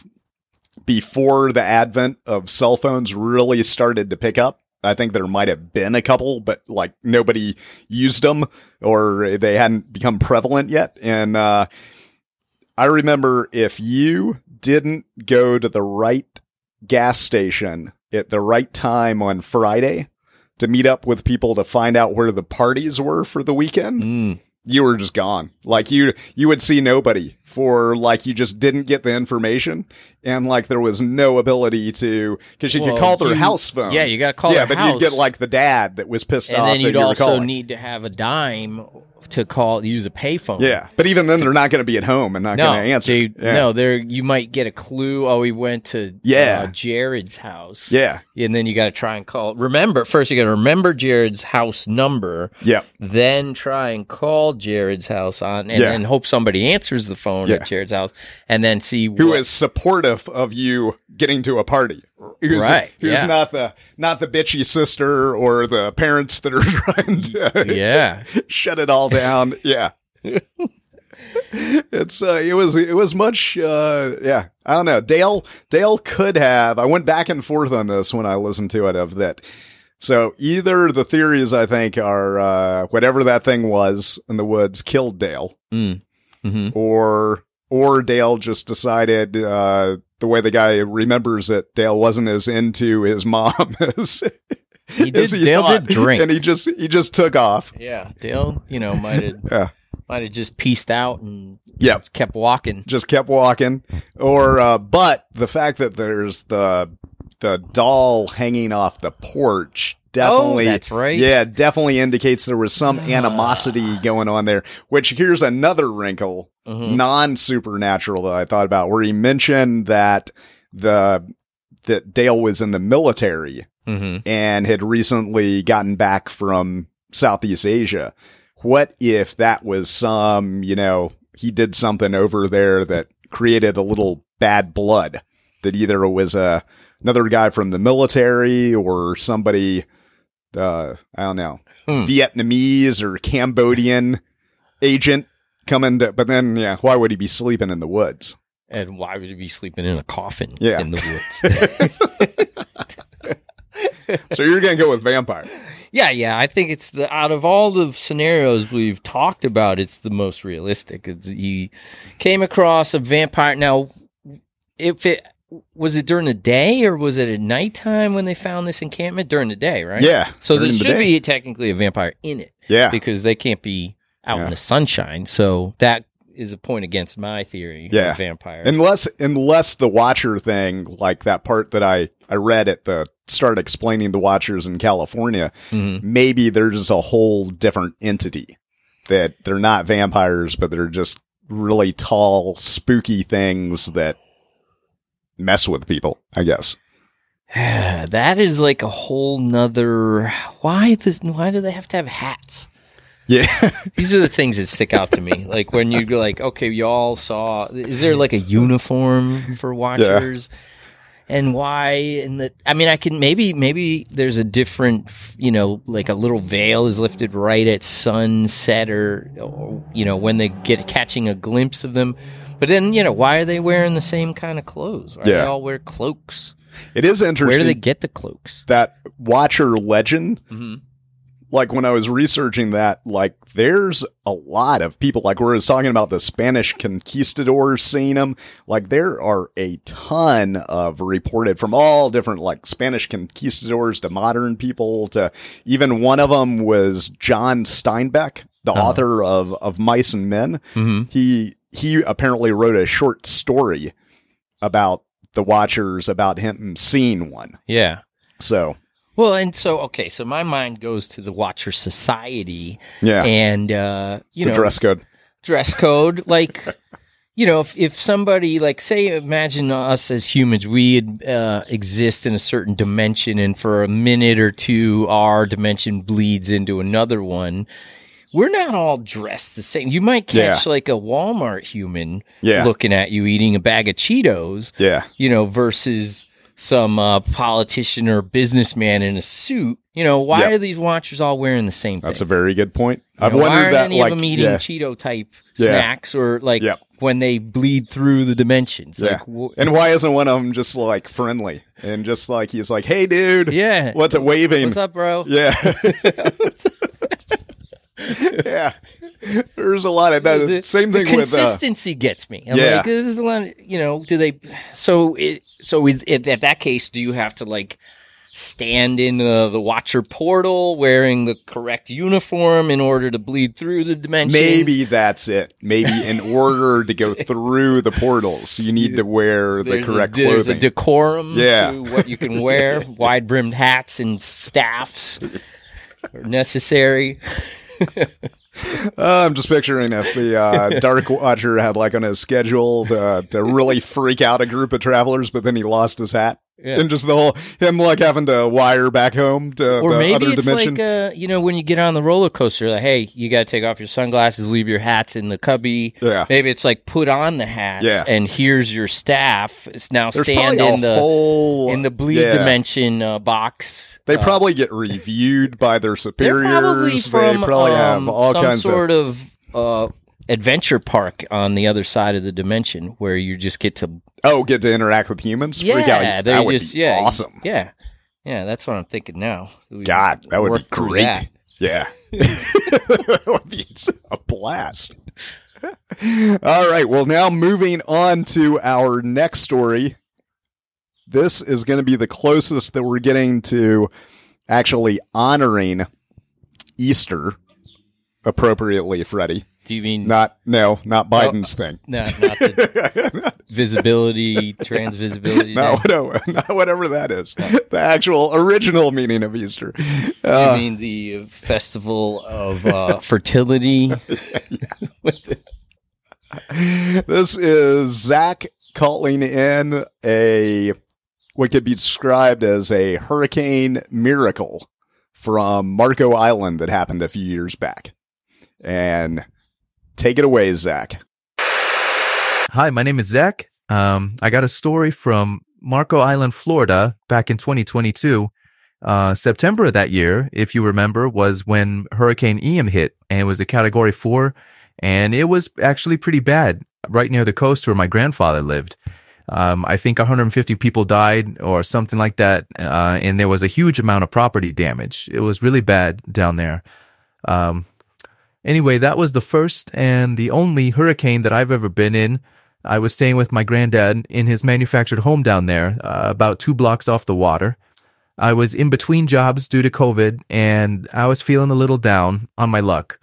before the advent of cell phones really started to pick up. I think there might have been a couple, but like nobody used them or they hadn't become prevalent yet. And uh I remember if you didn't go to the right gas station at the right time on Friday to meet up with people to find out where the parties were for the weekend, Mm, you were just gone. Like you, you would see nobody for like, you just didn't get the information. And like, there was no ability to, cause you Well, could call their you- house phone. yeah, you gotta call Yeah, their but you'd get house. like the dad that was pissed And off then that you'd you were also calling. need to have a dime to call, use a payphone. Yeah. But even then they're not going to be at home and not No, going to answer. dude, yeah. no, there you might get a clue. Oh, we went to Yeah. uh, Jared's house. Yeah. And then you got to try and call. Remember, first you got to remember Jared's house number. Yeah. Then try and call Jared's house on, and Yeah. then hope somebody answers the phone Yeah. at Jared's house, and then see Who what, is supportive of you getting to a party. Who's, Right, Who's yeah. not the, not the bitchy sister or the parents that are trying to yeah. shut it all down. Yeah. It's uh it was it was much uh yeah, I don't know. Dale Dale could have I went back and forth on this when I listened to it of that. So either the theories I think are uh whatever that thing was in the woods killed Dale, Mm. hmm or or Dale just decided uh the way the guy remembers it, Dale wasn't as into his mom as He as did. Dale thought. did drink. and he just he just took off. Yeah, Dale, you know, might have Yeah. might have just pieced out and Yeah. kept walking. Just kept walking. Or uh but the fact that there's the the doll hanging off the porch definitely Oh, that's right. Yeah, definitely indicates there was some animosity going on there. Which here's another wrinkle, Mhm. non-supernatural that I thought about, where he mentioned that the that Dale was in the military Mm-hmm. and had recently gotten back from Southeast Asia. What if that was some, you know, he did something over there that created a little bad blood, that either it was a, another guy from the military or somebody, uh, I don't know, Hmm. Vietnamese or Cambodian agent coming to, but then, yeah, why would he be sleeping in the woods? And why would he be sleeping in a coffin Yeah. in the woods? So you're going to go with vampire. Yeah, yeah. I think it's the out of all the scenarios we've talked about, it's the most realistic. It's, he came across a vampire. Now, if it was it during the day or was it at nighttime when they found this encampment? During the day, right? Yeah. So there during the should day. be technically a vampire in it Yeah. because they can't be out Yeah. in the sunshine. So that is a point against my theory. Yeah. of vampire. Unless, unless the Watcher thing, like that part that I, I read at the start explaining the Watchers in California, Mhm. maybe they're just a whole different entity, that they're not vampires, but they're just really tall, spooky things that mess with people, I guess. That is like a whole nother. Why this? Why do they have to have hats? Yeah. These are the things that stick out to me. Like when you go, like, okay, y'all saw. Is there like a uniform for watchers? And why? And that, I mean, I can maybe maybe there's a different, you know, like a little veil is lifted right at sunset, or, or you know, when they get catching a glimpse of them. But then, you know, why are they wearing the same kind of clothes? Why do Yeah. they all wear cloaks? It is Where interesting. do they get the cloaks? that Watcher legend, Mm-hmm. like when I was researching that, like there's a lot of people, like where I was talking about the Spanish conquistadors seeing them, like there are a ton of reported from all different, like Spanish conquistadors to modern people to even one of them was John Steinbeck, the Uh-huh. author of, of Mice and Men. Mm-hmm. He, he apparently wrote a short story about the Watchers, about him seeing one. Yeah. So, Well, and so okay, so my mind goes to the Watcher Society yeah, and uh, you the know dress code. dress code. Like, you know, if if somebody like say, imagine us as humans, we uh, exist in a certain dimension, and for a minute or two, our dimension bleeds into another one. We're not all dressed the same. You might catch Yeah. like a Walmart human Yeah. looking at you eating a bag of Cheetos, Yeah. you know, versus some uh, politician or businessman in a suit. You know, why Yep. are these watchers all wearing the same thing? That's a very good point. You I've know, why wondered aren't that, any like, of them eating yeah, Cheeto type Yeah. snacks or like Yep. when they bleed through the dimensions? yeah. Like, wh- And why isn't one of them just like friendly and just like he's like, "Hey, dude, yeah, what's it waving?" what's up, bro? Yeah, yeah. There's a lot of that. The- Same the thing with uh, consistency gets me. I'm yeah. like, this is a lot. Of, you know, do they? So, it, so with, it, at that case, do you have to like stand in uh, the Watcher portal wearing the correct uniform in order to bleed through the dimensions. Maybe that's it. Maybe in order to go through the portals, you need to wear the there's correct a, there's clothing. a decorum Yeah. to what you can wear. Wide-brimmed hats and staffs are necessary. Uh, I'm just picturing if the uh, Dark Watcher had like on his schedule to, to really freak out a group of travelers, but then he lost his hat. Yeah. And just the whole, him like having to wire back home to Or the maybe other it's dimension. like, uh, you know, when you get on the roller coaster, like, hey, you got to take off your sunglasses, leave your hats in the cubby. Yeah. Maybe it's like put on the hat, Yeah. and here's your staff. It's now There's stand probably in a the whole, in the bleed yeah. dimension uh, box. They Uh, probably get reviewed by their they're superiors. probably from they probably um, have all some kinds sort of. of uh, adventure park on the other side of the dimension where you just get to Oh, get to interact with humans? yeah, Freak out. they That would just be yeah, awesome. yeah, yeah. That's what I'm thinking now. We God, that would be work through great. that. Yeah. That would be a blast. All right. Well, now moving on to our next story. This is going to be the closest that we're getting to actually honoring Easter appropriately, Freddie. Do you mean Not, no, not Biden's thing. no, not the visibility, trans visibility? Not, whatever, not whatever that is. The actual original meaning of Easter. Uh, you mean the festival of uh, fertility? This is Zach calling in a what could be described as a hurricane miracle from Marco Island that happened a few years back. And take it away, Zach. Hi, my name is Zach. Um, I got a story from Marco Island, Florida, back in twenty twenty-two. Uh, September of that year, if you remember, was when Hurricane Ian hit, and it was a Category four, and it was actually pretty bad right near the coast where my grandfather lived. Um, I think one hundred fifty people died or something like that, uh, and there was a huge amount of property damage. It was really bad down there. Um, anyway, that was the first and the only hurricane that I've ever been in. I was staying with my granddad in his manufactured home down there, uh, about two blocks off the water. I was in between jobs due to COVID, and I was feeling a little down on my luck.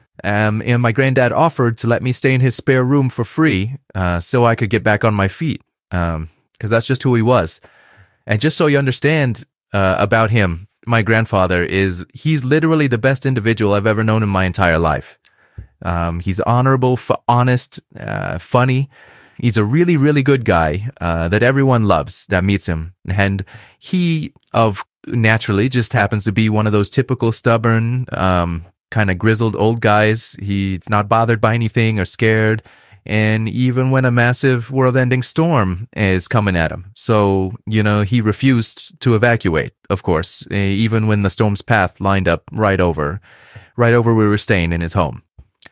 Um, and my granddad offered to let me stay in his spare room for free, uh, so I could get back on my feet, um, because that's just who he was. And just so you understand uh, about him, my grandfather is, he's literally the best individual I've ever known in my entire life. Um, he's honorable, f- honest, uh, funny. He's a really, really good guy uh, that everyone loves that meets him. And he, of naturally, just happens to be one of those typical stubborn, um, kind of grizzled old guys. He's not bothered by anything or scared. And even when a massive world-ending storm is coming at him. So, you know, he refused to evacuate, of course, even when the storm's path lined up right over, right over where we were staying in his home.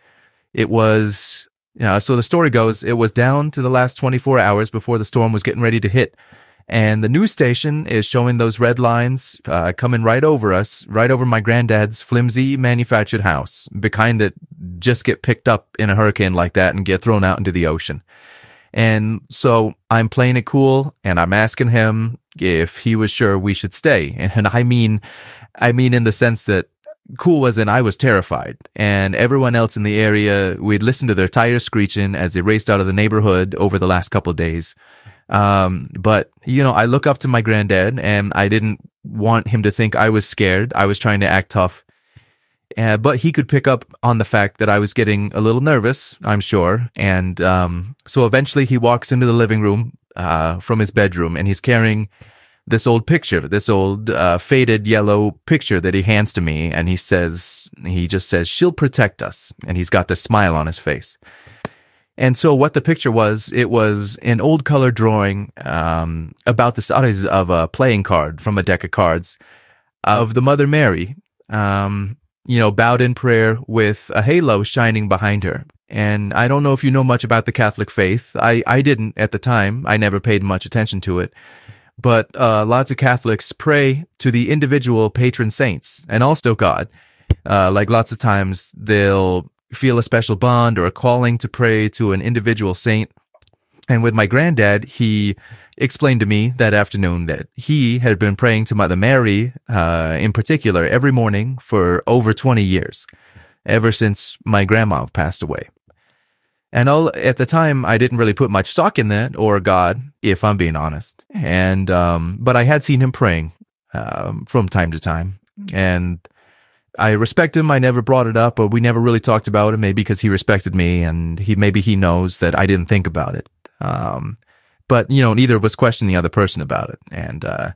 It was, you know, so the story goes, it was down to the last twenty-four hours before the storm was getting ready to hit. And the news station is showing those red lines uh, coming right over us, right over my granddad's flimsy manufactured house, the kind that just get picked up in a hurricane like that and get thrown out into the ocean. And so I'm playing it cool, and I'm asking him if he was sure we should stay. And I mean, I mean in the sense that cool as in I was terrified, and everyone else in the area, we'd listened to their tires screeching as they raced out of the neighborhood over the last couple of days. Um, but, you know, I look up to my granddad, and I didn't want him to think I was scared. I was trying to act tough. Uh, but he could pick up on the fact that I was getting a little nervous, I'm sure. And um, so eventually he walks into the living room uh, from his bedroom, and he's carrying this old picture, this old uh, faded yellow picture that he hands to me. And he says, he just says, "She'll protect us." And he's got this smile on his face. And so what the picture was, it was an old color drawing um, about the size of a playing card from a deck of cards of the Mother Mary, um, you know, bowed in prayer with a halo shining behind her. And I don't know if you know much about the Catholic faith. I, I didn't at the time. I never paid much attention to it. But uh, lots of Catholics pray to the individual patron saints and also God. Uh, like lots of times they'll feel a special bond or a calling to pray to an individual saint. And with my granddad, he explained to me that afternoon that he had been praying to Mother Mary, uh, in particular, every morning for over twenty years, ever since my grandma passed away. And all, at the time, I didn't really put much stock in that or God, if I'm being honest. And um, but I had seen him praying um, from time to time, and I respect him. I never brought it up, but we never really talked about it. Maybe because he respected me, and he maybe he knows that I didn't think about it. Um, but you know, neither of us questioned the other person about it. And uh,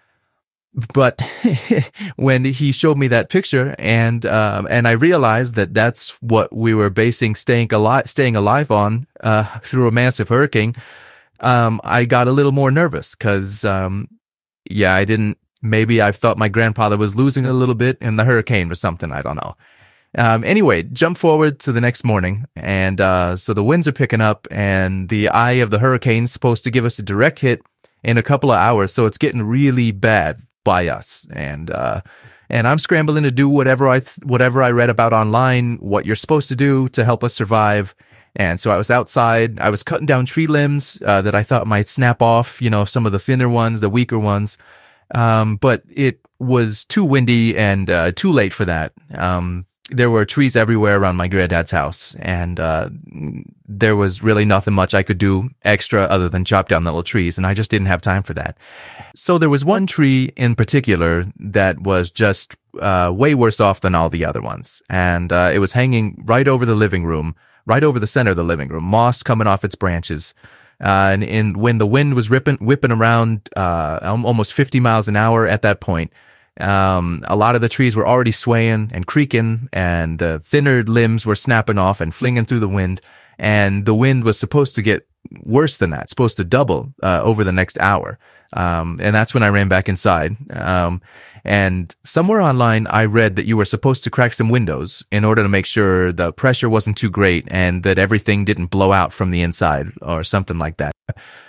but when he showed me that picture, and um, and I realized that that's what we were basing staying alive, staying alive on uh, through a massive hurricane, um, I got a little more nervous because, um, yeah, I didn't. Maybe I thought my grandfather was losing a little bit in the hurricane or something. I don't know. Um, anyway, jump forward to the next morning, and uh, so the winds are picking up, and the eye of the hurricane's supposed to give us a direct hit in a couple of hours, so it's getting really bad by us, and uh, and I'm scrambling to do whatever I whatever I read about online, what you're supposed to do to help us survive. And so I was outside. I was cutting down tree limbs uh, that I thought might snap off, you know, some of the thinner ones, the weaker ones. Um, but it was too windy and uh, too late for that. Um, there were trees everywhere around my granddad's house, and uh, there was really nothing much I could do extra other than chop down the little trees, and I just didn't have time for that. So there was one tree in particular that was just uh, way worse off than all the other ones, and uh, it was hanging right over the living room, right over the center of the living room, moss coming off its branches. Uh, and, and when the wind was ripping, whipping around uh, almost fifty miles an hour at that point, Um, a lot of the trees were already swaying and creaking, and the thinner limbs were snapping off and flinging through the wind. And the wind was supposed to get worse than that, supposed to double uh, over the next hour. Um, and that's when I ran back inside. Um, and somewhere online, I read that you were supposed to crack some windows in order to make sure the pressure wasn't too great and that everything didn't blow out from the inside or something like that.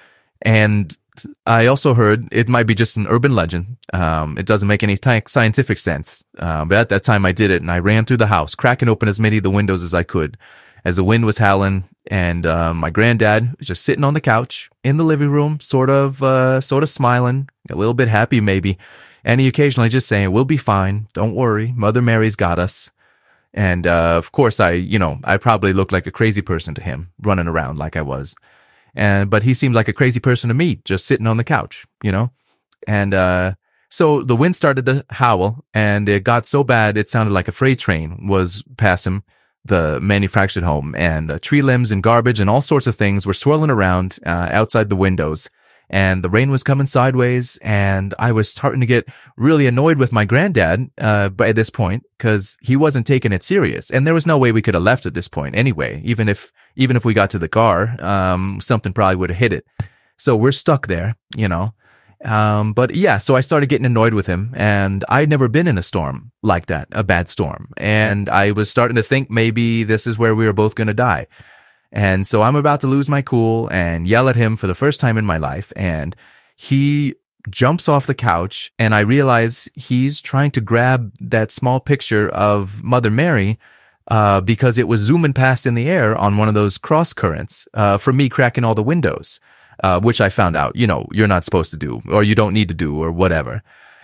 And I also heard it might be just an urban legend. Um, it doesn't make any t- scientific sense. Uh, but at that time I did it, and I ran through the house, cracking open as many of the windows as I could as the wind was howling. And uh, my granddad was just sitting on the couch in the living room, sort of, uh, sort of smiling, a little bit happy maybe. And he occasionally just saying, "We'll be fine. Don't worry. Mother Mary's got us." And uh, of course, I, you know, I probably looked like a crazy person to him, running around like I was. And, but he seemed like a crazy person to me, just sitting on the couch, you know? And, uh, so the wind started to howl, and it got so bad, it sounded like a freight train was passing the manufactured home, and the tree limbs and garbage and all sorts of things were swirling around, uh, outside the windows. And the rain was coming sideways, and I was starting to get really annoyed with my granddad, uh, by this point, cause he wasn't taking it serious. And there was no way we could have left at this point anyway. Even if, even if we got to the car, um, something probably would have hit it. So we're stuck there, you know. Um, but yeah, so I started getting annoyed with him, and I'd never been in a storm like that, a bad storm. And I was starting to think maybe this is where we were both going to die. And so I'm about to lose my cool and yell at him for the first time in my life. And he jumps off the couch, and I realize he's trying to grab that small picture of Mother Mary, uh, because it was zooming past in the air on one of those cross currents, uh, from me cracking all the windows, uh, which I found out, you know, you're not supposed to do, or you don't need to do, or whatever.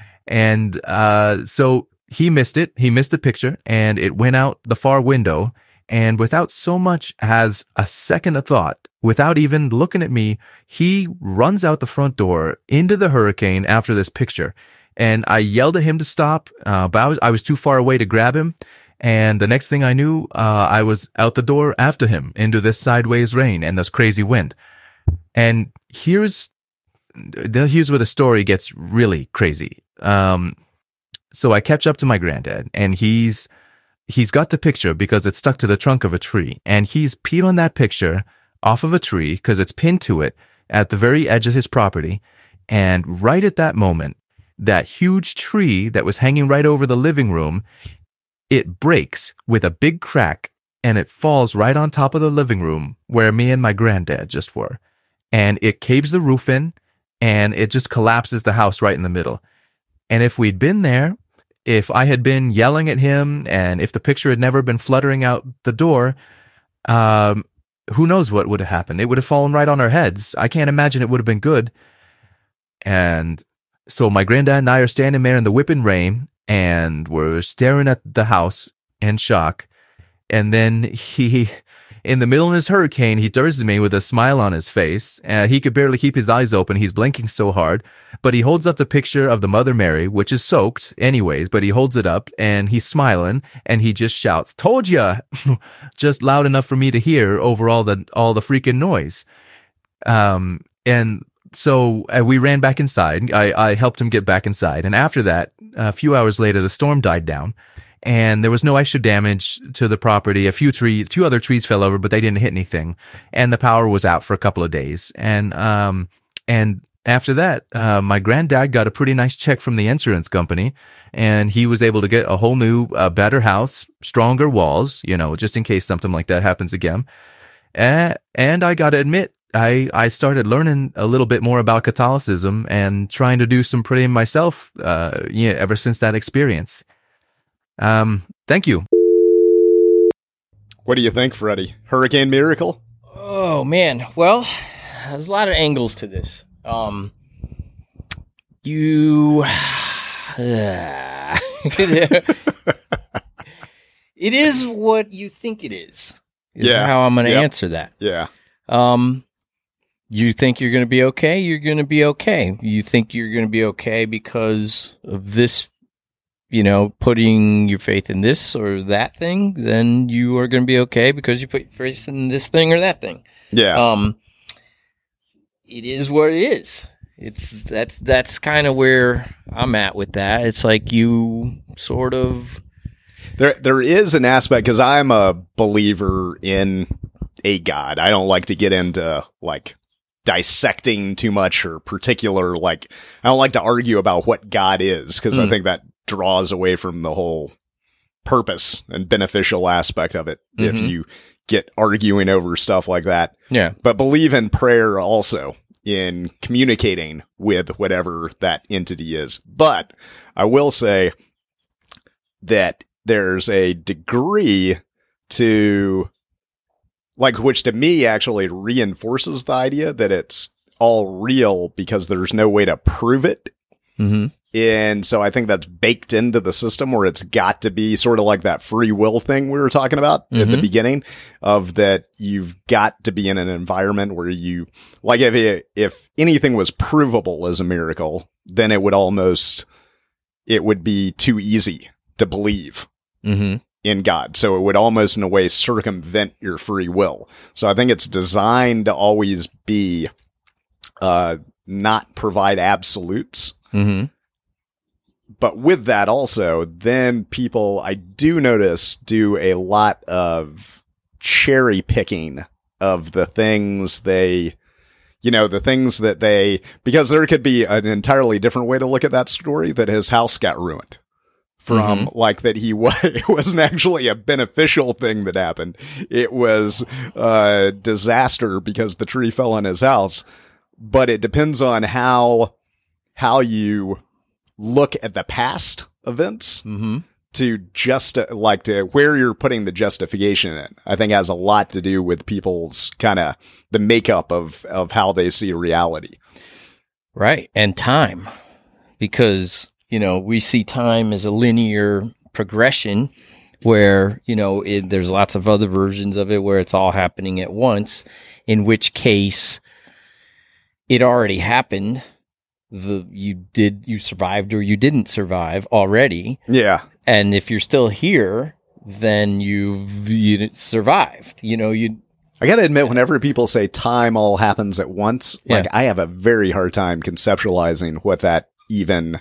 And, uh, so he missed it. He missed the picture, and it went out the far window. And without so much as a second of thought, without even looking at me, he runs out the front door into the hurricane after this picture. And I yelled at him to stop, uh, but I was, I was too far away to grab him. And the next thing I knew, uh, I was out the door after him into this sideways rain and this crazy wind. And here's, here's where the story gets really crazy. Um, so I catch up to my granddad, and he's, He's got the picture because it's stuck to the trunk of a tree, and he's peed on that picture off of a tree because it's pinned to it at the very edge of his property. And right at that moment, that huge tree that was hanging right over the living room, it breaks with a big crack, and it falls right on top of the living room where me and my granddad just were. And it caves the roof in, and it just collapses the house right in the middle. And if we'd been there, if I had been yelling at him, and if the picture had never been fluttering out the door, um, who knows what would have happened? It would have fallen right on our heads. I can't imagine it would have been good. And so my granddad and I are standing there in the whipping rain, and we're staring at the house in shock. And then he, in the middle of his hurricane, he turns to me with a smile on his face. Uh, he could barely keep his eyes open. He's blinking so hard. But he holds up the picture of the Mother Mary, which is soaked anyways, but he holds it up and he's smiling and he just shouts, "Told ya!" just loud enough for me to hear over all the, all the freaking noise. Um, and so uh, we ran back inside. I, I helped him get back inside. And after that, a few hours later, the storm died down. And there was no extra damage to the property. A few trees, two other trees fell over, but they didn't hit anything. And the power was out for a couple of days. And, um, and after that, uh, my granddad got a pretty nice check from the insurance company, and he was able to get a whole new, uh, better house, stronger walls, you know, just in case something like that happens again. And, and I gotta admit, I, I started learning a little bit more about Catholicism and trying to do some praying myself, uh, yeah, ever since that experience. Um, thank you. What do you think, Freddie? Hurricane miracle? Oh man, well, there's a lot of angles to this. Um, you, uh, it is what you think it is. Is Yeah. how I'm going to Yep. answer that. Yeah. Um, you think you're going to be okay? You're going to be okay. You think you're going to be okay because of this, you know, putting your faith in this or that thing, then you are going to be okay because you put your faith in this thing or that thing. Yeah. Um, it is what it is. It's that's that's kind of where I'm at with that. It's like you sort of There, there is an aspect, because I'm a believer in a God. I don't like to get into like dissecting too much or particular, like, I don't like to argue about what God is, because I Mm. think that draws away from the whole purpose and beneficial aspect of it if Mhm. you get arguing over stuff like that. yeah. But believe in prayer also, in communicating with whatever that entity is. But I will say that there's a degree to, like, which to me actually reinforces the idea that it's all real because there's no way to prove it. Mm-hmm. And so I think that's baked into the system, where it's got to be sort of like that free will thing we were talking about at the Mhm. beginning, of that you've got to be in an environment where you, like, if it, if anything was provable as a miracle, then it would almost, it would be too easy to believe Mm-hmm. in God. So it would almost in a way circumvent your free will. So I think it's designed to always be, uh, not provide absolutes. Mm-hmm. But with that also, then people, I do notice, do a lot of cherry picking of the things they, you know, the things that they, because there could be an entirely different way to look at that story, that his house got ruined from, like, that he was, it wasn't actually a beneficial thing that happened. It was a disaster because the tree fell on his house. But it depends on how, how you look at the past events Mm-hmm. to just like to where you're putting the justification in. I think has a lot to do with people's kind of the makeup of, of how they see reality. Right. And time, because, you know, we see time as a linear progression where, you know, it, there's lots of other versions of it where it's all happening at once, in which case it already happened. The you did you survived or you didn't survive already, Yeah. and if you're still here, then you've you survived. You know, you I got to admit, whenever people say time all happens at once, like, Yeah. I have a very hard time conceptualizing what that even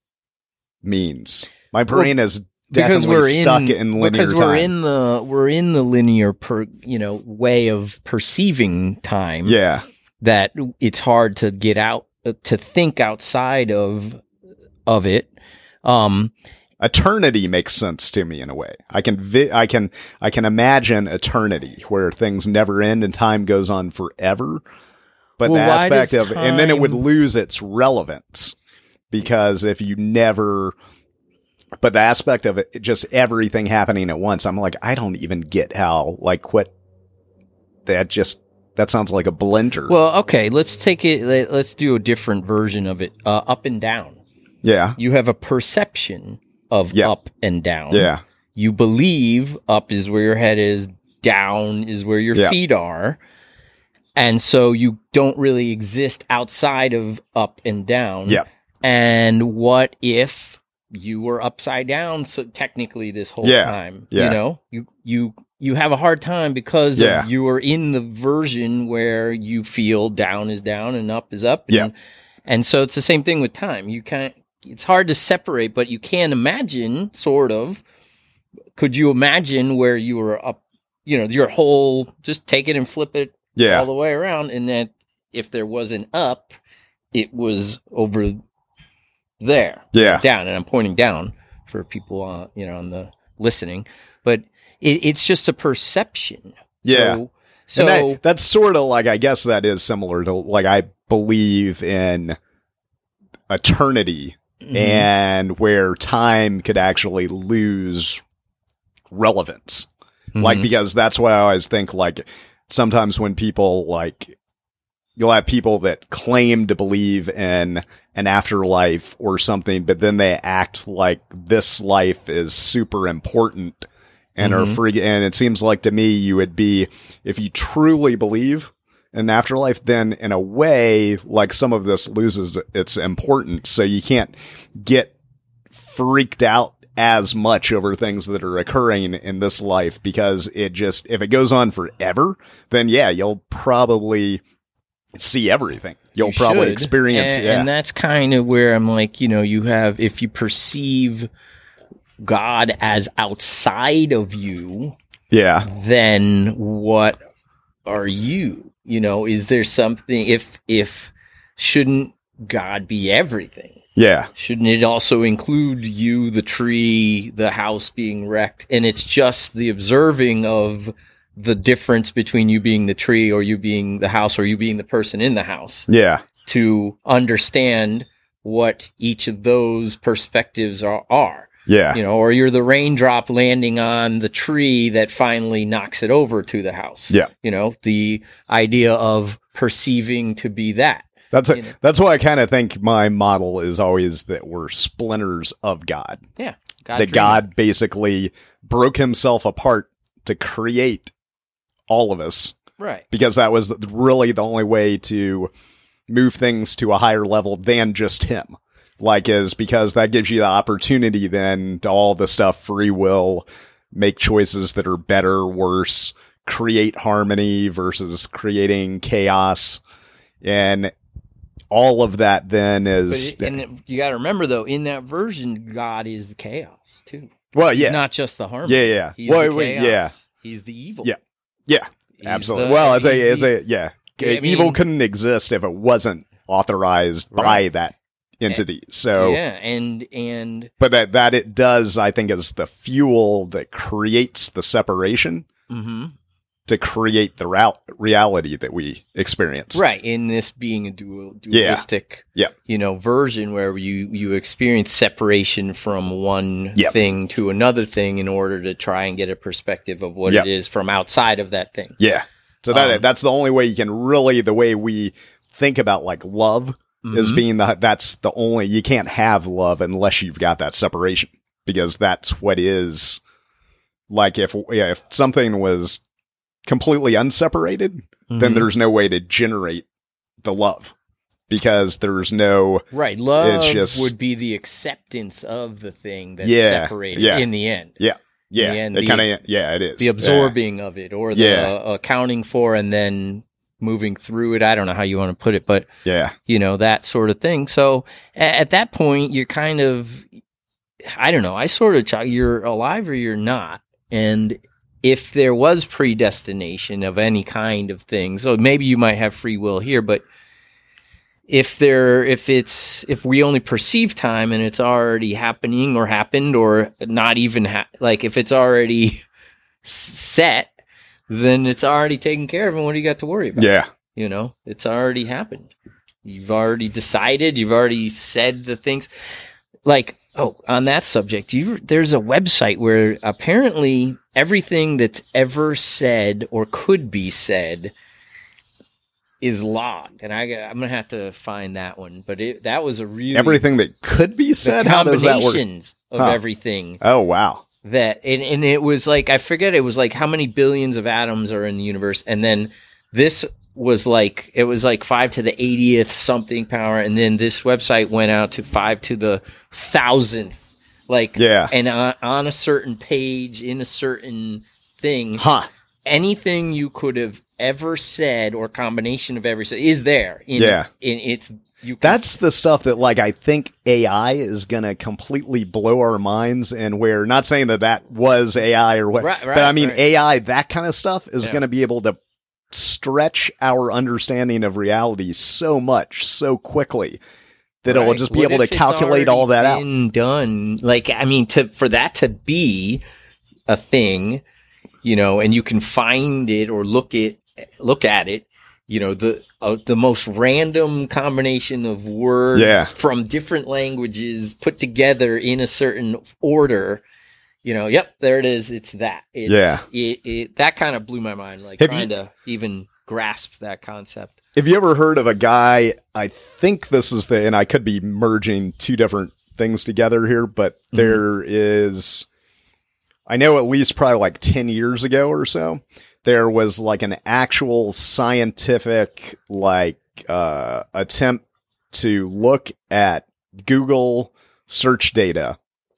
means. My brain is because definitely we're stuck in, in linear because time. we're in the we're in the linear per you know way of perceiving time. yeah. That it's hard to get out to think outside of of it. Um, Eternity makes sense to me in a way. I can vi- I can I can imagine eternity where things never end and time goes on forever. But Well, the why aspect does of and then it would time- lose its relevance, because if you never but the aspect of it, just everything happening at once, I'm like, I don't even get how, like, what that just That sounds like a blender. Well, okay, let's take it, let- let's do a different version of it. Uh, up and down. yeah. You have a perception of Yeah. up and down. Yeah. You believe up is where your head is, down is where your Yeah. feet are. And so you don't really exist outside of up and down. Yeah. And what if you were upside down so technically this whole Yeah. time? Yeah. You know, you you you have a hard time because Yeah. of you are in the version where you feel down is down and up is up. Yeah. And, and so it's the same thing with time. You can't it's hard to separate, but you can imagine sort of. Could you imagine where you were up, you know, your whole just take it and flip it Yeah. all the way around, and that if there was an up, it was over there, Yeah. down, and I'm pointing down for people, uh, you know, on the listening, but it, it's just a perception. Yeah. So, so And that, that's sort of like, I guess that is similar to, like, I believe in eternity mhm. and where time could actually lose relevance. Like, Mhm. because that's why I always think, like, sometimes when people, like, you'll have people that claim to believe in an afterlife or something, but then they act like this life is super important and are Mhm. free. And it seems like to me, you would be, if you truly believe in afterlife, then in a way, like, some of this loses its importance. So you can't get freaked out as much over things that are occurring in this life, because it just, if it goes on forever, then yeah, you'll probably see everything. You'll You probably should. experience, and, yeah. and that's kind of where I'm like, you know, you have, if you perceive God as outside of you, yeah. then what are you? You know, is there something, if, if, shouldn't God be everything? Yeah. Shouldn't it also include you, the tree, the house being wrecked? And it's just the observing of the difference between you being the tree or you being the house or you being the person in the house Yeah. to understand what each of those perspectives are. are. Yeah. You know, or you're the raindrop landing on the tree that finally knocks it over to the house. Yeah. You know, the idea of perceiving to be that. That's a, you know. that's why I kind of think my model is always that we're splinters of God. Yeah. God that dreamed. God basically broke himself apart to create all of us, Right. because that was really the only way to move things to a higher level than just him. Like, is because that gives you the opportunity then to all the stuff, free will, make choices that are better, worse, create harmony versus creating chaos. And all of that then But is, it, and it- you got to remember, though, in that version, God is the chaos, too. well, He's yeah, not just the harmony. yeah, yeah. He's Well, the wait, chaos. yeah. He's the evil. Yeah. Yeah, He's absolutely. the- well, it's a, he's it's the- a, yeah. I mean- Evil couldn't exist if it wasn't authorized by Right. that entity. So, yeah, and and but that, that it does, I think, is the fuel that creates the separation mhm. to create the route, reality that we experience. right in this being a dual Yeah. dualistic, Yeah. you know, version where you you experience separation from one Yep. thing to another thing in order to try and get a perspective of what Yep. it is from outside of that thing. Yeah. So that Um, that's the only way you can really, the way we think about like love is Mhm. being the, that's the only, you can't have love unless you've got that separation, because that's what is like, if, yeah, if something was completely unseparated, then Mhm. there's no way to generate the love, because there's no, Right, love just- would be the acceptance of the thing that's Yeah, separated yeah. in the end. yeah, yeah, the end, it the- kind of, yeah, it is. The absorbing of it, or the Yeah. uh, accounting for and then moving through it. I don't know how you want to put it, but Yeah. you know, that sort of thing. So a- at that point, you're kind of, I don't know, I sort of, ch- you're alive or you're not. And if there was predestination of any kind of thing, so maybe you might have free will here, but if there, if it's, if we only perceive time and it's already happening or happened or not even, ha- like if it's already s- set, then it's already taken care of. And what do you got to worry about? Yeah. You know, it's already happened. You've already decided. You've already said the things. Like, oh, on that subject, you there's a website where apparently everything that's ever said or could be said is logged, and I got, I'm gonna have to find that one. But it, that was a really Everything that could be said. How does that work? Combinations of Huh. everything. Oh wow. That and, and it was like I forget it was like how many billions of atoms are in the universe, and then this was like it was like five to the eightieth something power, and then this website went out to five to the thousandth, like Yeah. and on, on a certain page in a certain thing, Huh. anything you could have ever said or combination of ever said is there. In, Yeah. in it's you. Can, That's the stuff that, like, I think A I is going to completely blow our minds. And we're not saying that that was A I or what, Right, right, but I mean, right. A I, that kind of stuff is Yeah. going to be able to stretch our understanding of reality so much, so quickly that it'll Right. just be What able to if it's calculate all that out. already been Done like I mean, to for that to be a thing, you know, and you can find it or look it, look at it, you know, the uh, the most random combination of words Yeah. from different languages put together in a certain order. You know, yep, there it is. It's that. It's, Yeah. it, it that kind of blew my mind. Like Have trying you- to even grasp that concept. Have you ever heard of a guy? I think this is the, and I could be merging two different things together here, but Mm-hmm. there is, I know at least probably like ten years ago or so, there was like an actual scientific, like, uh, attempt to look at Google search data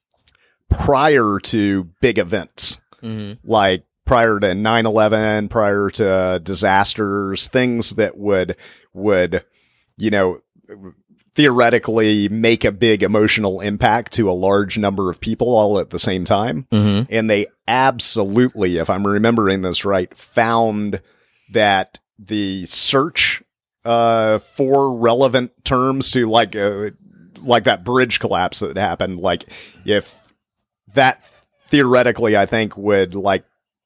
prior to big events. hmm Like prior to nine eleven, prior to disasters, things that would, would, you know, theoretically make a big emotional impact to a large number of people all at the same time. hmm And they absolutely, if I'm remembering this right, found that the search, uh, for relevant terms to like, uh, like that bridge collapse that happened, like if that theoretically, I think would like,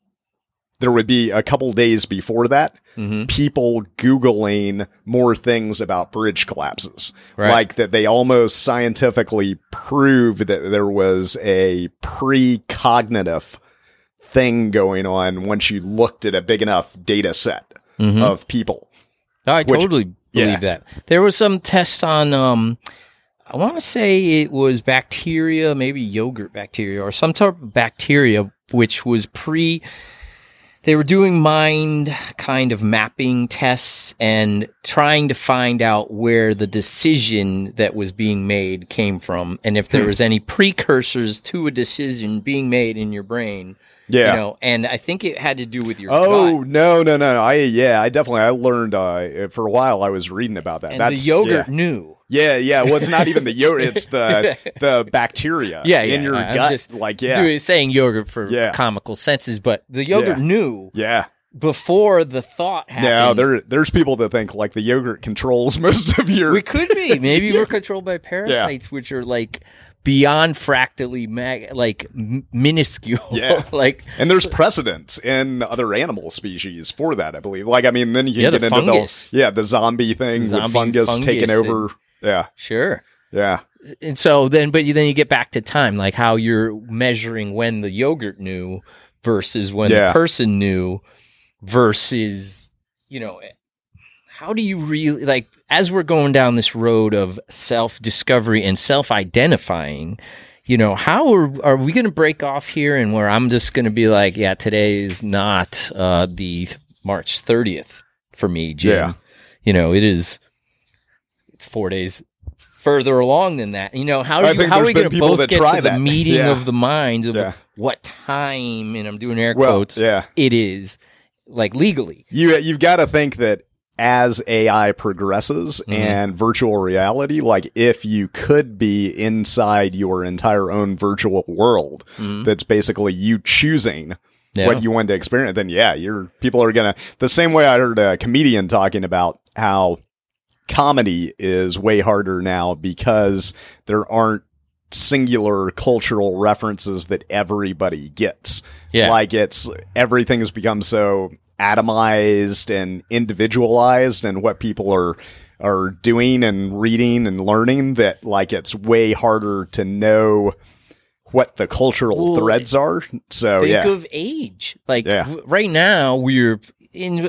there would be a couple days before that, hmm people Googling more things about bridge collapses. Right. Like that they almost scientifically proved that there was a precognitive thing going on once you looked at a big enough data set hmm of people. No, I Which- totally yeah. believe that. There was some test on, um, I want to say it was bacteria, maybe yogurt bacteria or some type of bacteria, which was pre. They were doing mind kind of mapping tests and trying to find out where the decision that was being made came from, and if there Hmm. was any precursors to a decision being made in your brain. Yeah. You know, and I think it had to do with your Oh gut. no, no, no, no. I, yeah, I definitely, I learned, uh, for a while I was reading about that. And That's the yogurt yeah. knew. Yeah, yeah. Well, it's not even the yogurt; it's the the bacteria Yeah, in yeah, your I'm gut. just Like, yeah, doing- saying yogurt for Yeah. comical senses, but the yogurt Yeah. knew yeah. before the thought happened. No, there there's people that think like the yogurt controls most of your. we could be. Maybe we're controlled by parasites, which are like beyond fractally mag- like m- minuscule. Yeah. like and there's precedents in other animal species for that, I believe. Like, I mean, then you can Yeah, the get into fungus. the yeah the zombie thing Zombie with fungus, fungus taking and- over. Yeah, sure. yeah, And so then, but you, then you get back to time, like how you're measuring when the yogurt knew versus when Yeah. the person knew versus, you know, how do you really, like, as we're going down this road of self-discovery and self-identifying, you know, how are, are we going to break off here and where I'm just going to be like, yeah, today is not uh, the March thirtieth for me, Jim. Yeah. You know, it is it's four days further along than that. You know, how I are, you, think how are there's we been going to people both that get try to the that. meeting Yeah. of the minds of Yeah. what time, and I'm doing air well, quotes, yeah. it is, like, legally. You you've got to think that as A I progresses Mhm. and virtual reality, like if you could be inside your entire own virtual world, Mhm. that's basically you choosing Yeah. what you want to experience, then yeah, you're people are gonna the same way I heard a comedian talking about how comedy is way harder now because there aren't singular cultural references that everybody gets. Yeah. Like it's everything has become so atomized and individualized and what people are are doing and reading and learning that like it's way harder to know what the cultural Well, threads are. So Think yeah. of age. Like, Yeah. w- right now, we're in a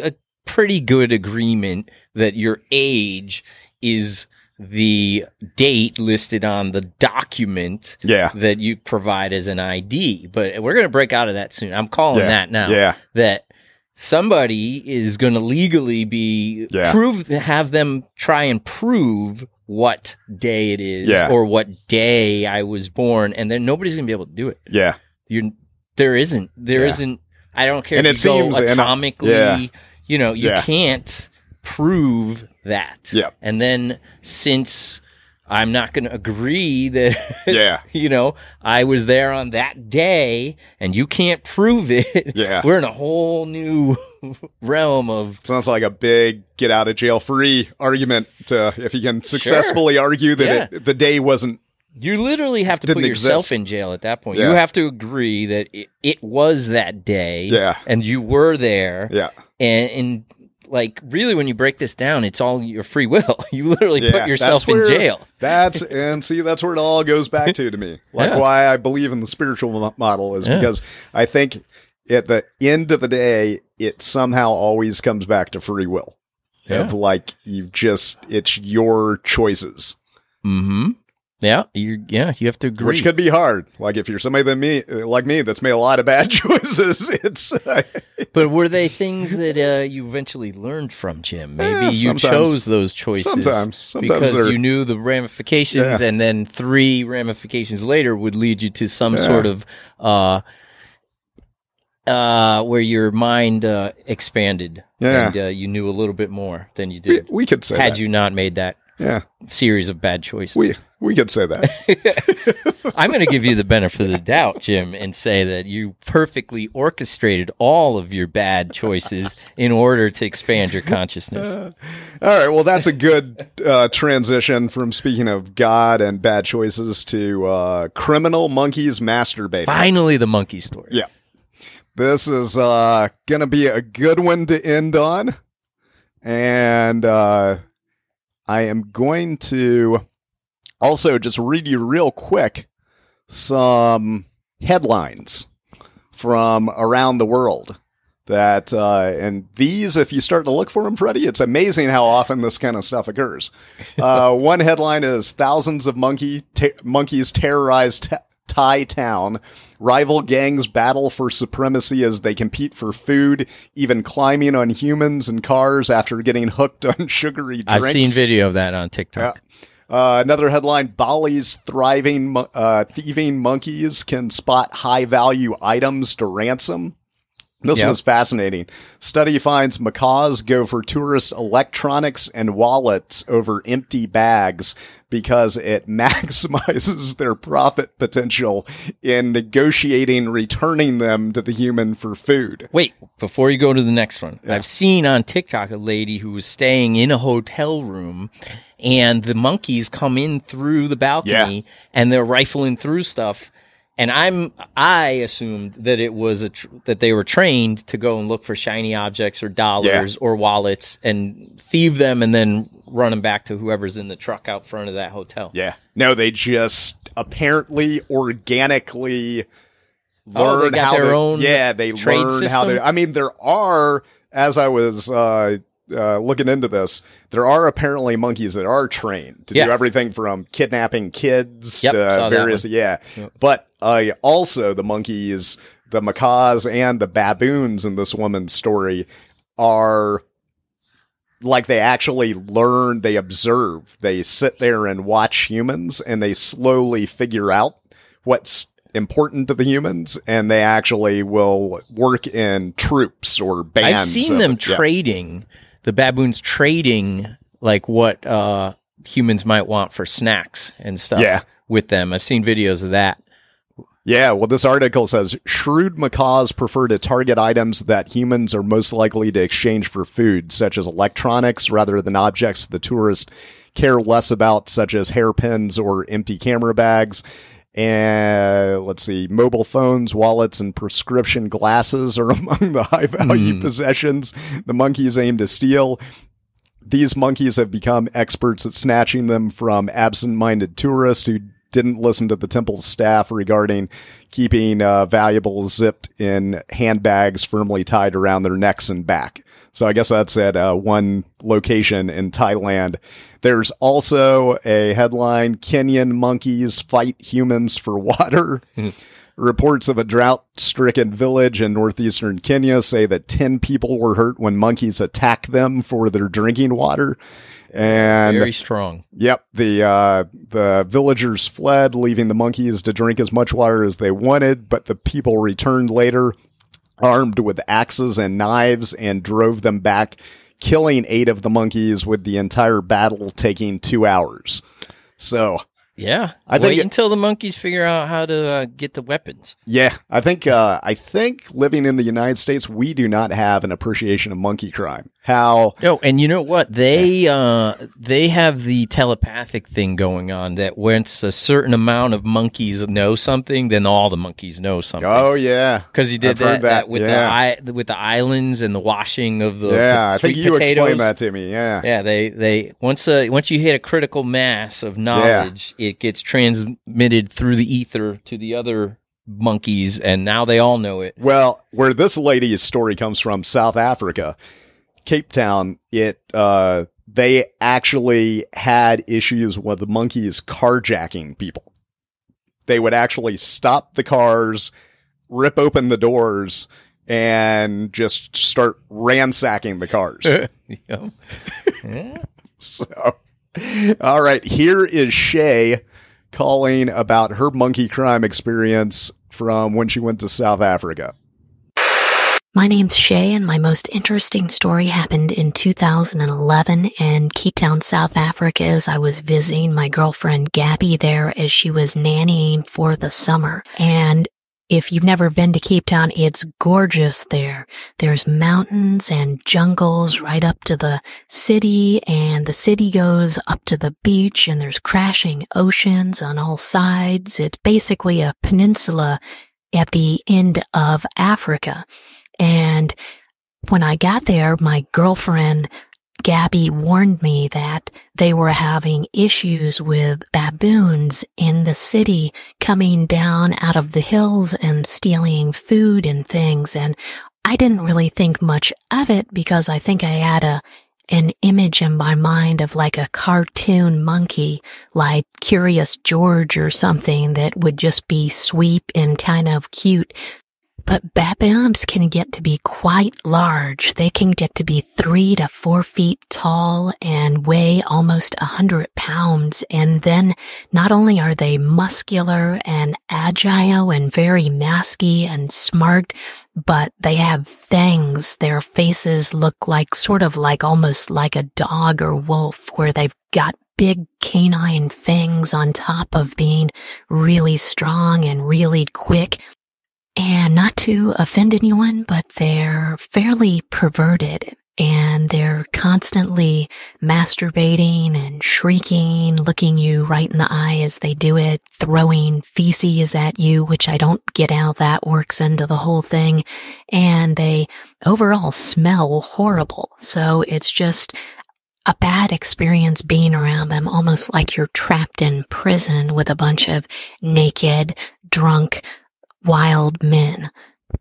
pretty good agreement that your age is the date listed on the document Yeah. that you provide as an I D. But we're going to break out of that soon. I'm calling Yeah. that now. Yeah. That somebody is going to legally be Yeah. prove have them try and prove what day it is Yeah. or what day I was born, and then nobody's going to be able to do it. Yeah. You there isn't there Yeah. not I don't care And if it you seems- go and I- atomically. yeah. You know, you Yeah. can't prove that. Yeah. And then since I'm not going to agree that, Yeah. you know, I was there on that day and you can't prove it, Yeah. we're in a whole new realm of. Sounds like a big get out of jail free argument to, if you can successfully argue that Yeah. it, the day wasn't. You literally have to put Didn't yourself exist. in jail at that point. Yeah. You have to agree that it, it was that day. Yeah. And you were there. Yeah. And, and like, really, when you break this down, it's all your free will. You literally Yeah, put yourself that's in where- jail. That's and see that's where it all goes back to to me. Like Yeah. why I believe in the spiritual mo- model is Yeah. because I think at the end of the day it somehow always comes back to free will. Yeah. Of like you just it's your choices, Mm-hmm. Yeah, you yeah, you have to agree. which could be hard. Like if you're somebody that me like me that's made a lot of bad choices, it's But were they things that uh, you eventually learned from, Jim? Maybe Eh, you sometimes. chose those choices Sometimes. Sometimes because they're- you knew the ramifications, Yeah. and then three ramifications later would lead you to some Yeah. sort of uh, uh, where your mind uh, expanded, Yeah. and uh, you knew a little bit more than you we, did we could say had that. you not made that Yeah, series of bad choices. we we could say that. I'm going to give you the benefit of the doubt, Jim, and say that you perfectly orchestrated all of your bad choices in order to expand your consciousness. All right, well, that's a good uh, transition from speaking of God and bad choices to uh, criminal monkeys masturbating. Finally, the monkey story. Yeah. This is uh, going to be a good one to end on. And uh, I am going to also just read you real quick some headlines from around the world. That uh, and these, if you start to look for them, Freddie, it's amazing how often this kind of stuff occurs. Uh, one headline is thousands of monkey te- monkeys terrorize t- Thai town. Rival gangs battle for supremacy as they compete for food, even climbing on humans and cars after getting hooked on sugary drinks. I've seen video of that on TikTok. Yeah. Uh, another headline, Bali's thriving mo- uh, thieving monkeys can spot high-value items to ransom. This Yep. was fascinating. Study finds macaws go for tourist electronics and wallets over empty bags because it maximizes their profit potential in negotiating returning them to the human for food. Wait, before you go to the next one, I've seen on TikTok a lady who was staying in a hotel room and the monkeys come in through the balcony Yeah. and they're rifling through stuff. And I'm I assumed that it was a tr- that they were trained to go and look for shiny objects or dollars or wallets and thieve them and then run them back to whoever's in the truck out front of that hotel. Yeah. No, they just apparently organically Oh, they learn got how their to, own yeah, they trade learn how system? to, I mean, there are, as I was, uh, uh, looking into this, there are apparently monkeys that are trained to Yeah. do everything from kidnapping kids Yep, saw to that various, one. yeah. But, uh, also the monkeys, the macaws and the baboons in this woman's story are like they actually learn, they observe, they sit there and watch humans and they slowly figure out what's important to the humans and they actually will work in troops or bands. I've seen of them it. Yeah. trading, the baboons trading like what uh, humans might want for snacks and stuff Yeah. with them. I've seen videos of that. Yeah, well, this article says shrewd macaws prefer to target items that humans are most likely to exchange for food, such as electronics, rather than objects the tourists care less about, such as hairpins or empty camera bags. And let's see, mobile phones, wallets, and prescription glasses are among the high-value Mm. possessions the monkeys aim to steal. These monkeys have become experts at snatching them from absent-minded tourists who didn't listen to the temple staff regarding keeping uh, valuables zipped in handbags firmly tied around their necks and back. So I guess that's at uh, one location in Thailand. There's also a headline, Kenyan monkeys fight humans for water. Reports of a drought-stricken village in northeastern Kenya say that ten people were hurt when monkeys attacked them for their drinking water. And very strong. Yep. The, uh, the villagers fled, leaving the monkeys to drink as much water as they wanted, but the people returned later armed with axes and knives and drove them back, killing eight of the monkeys, with the entire battle taking two hours. So, yeah, I think wait it, until the monkeys figure out how to uh, get the weapons. Yeah, I think uh, I think living in the United States, we do not have an appreciation of monkey crime. How? No, and you know what? They uh, they have the telepathic thing going on that once a certain amount of monkeys know something, then all the monkeys know something. Oh yeah, because you did I've that, heard that, that with yeah. the with the islands and the washing of the yeah. the I think sweet you potatoes. explained that to me. Yeah, yeah. They they once uh, once you hit a critical mass of knowledge, yeah. it gets transmitted through the ether to the other monkeys, and now they all know it. Well, where this lady's story comes from, South Africa, Cape Town, it uh, they actually had issues with the monkeys carjacking people. They would actually stop the cars, rip open the doors, and just start ransacking the cars. yeah. So, all right, here is Shay calling about her monkey crime experience from when she went to South Africa. My name's Shay, and my most interesting story happened in two thousand eleven in Cape Town, South Africa, as I was visiting my girlfriend Gabby there as she was nannying for the summer. And if you've never been to Cape Town, it's gorgeous there. There's mountains and jungles right up to the city, and the city goes up to the beach, and there's crashing oceans on all sides. It's basically a peninsula at the end of Africa. And when I got there, my girlfriend Gabby warned me that they were having issues with baboons in the city coming down out of the hills and stealing food and things. And I didn't really think much of it because I think I had a an image in my mind of like a cartoon monkey, like Curious George or something that would just be sweet and kind of cute. But baboons can get to be quite large. They can get to be three to four feet tall and weigh almost a hundred pounds. And then not only are they muscular and agile and very masky and smart, but they have fangs. Their faces look like sort of like almost like a dog or wolf, where they've got big canine fangs on top of being really strong and really quick. And not to offend anyone, but they're fairly perverted, and they're constantly masturbating and shrieking, looking you right in the eye as they do it, throwing feces at you, which I don't get how that works into the whole thing. And they overall smell horrible. So it's just a bad experience being around them, almost like you're trapped in prison with a bunch of naked, drunk, wild men.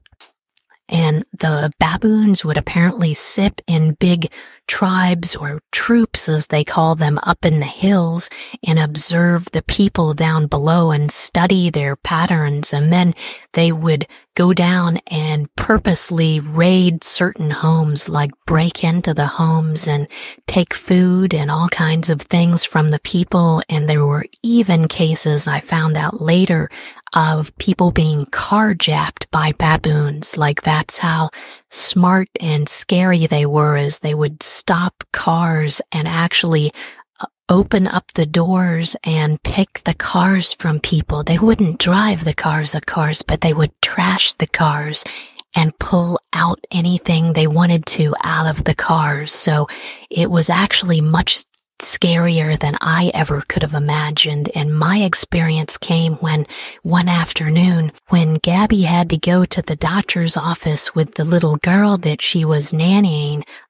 And the baboons would apparently sit in big tribes or troops, as they call them, up in the hills and observe the people down below and study their patterns. And then they would go down and purposely raid certain homes, like break into the homes and take food and all kinds of things from the people. And there were even cases, I found out later, of people being carjacked by baboons. Like, that's how smart and scary they were, as they would stop cars and actually open up the doors and pick the cars from people. They wouldn't drive the cars, of course, but they would trash the cars and pull out anything they wanted to out of the cars. So it was actually much scarier than I ever could have imagined. And my experience came when one afternoon, when Gabby had to go to the doctor's office with the little girl that she was nannying,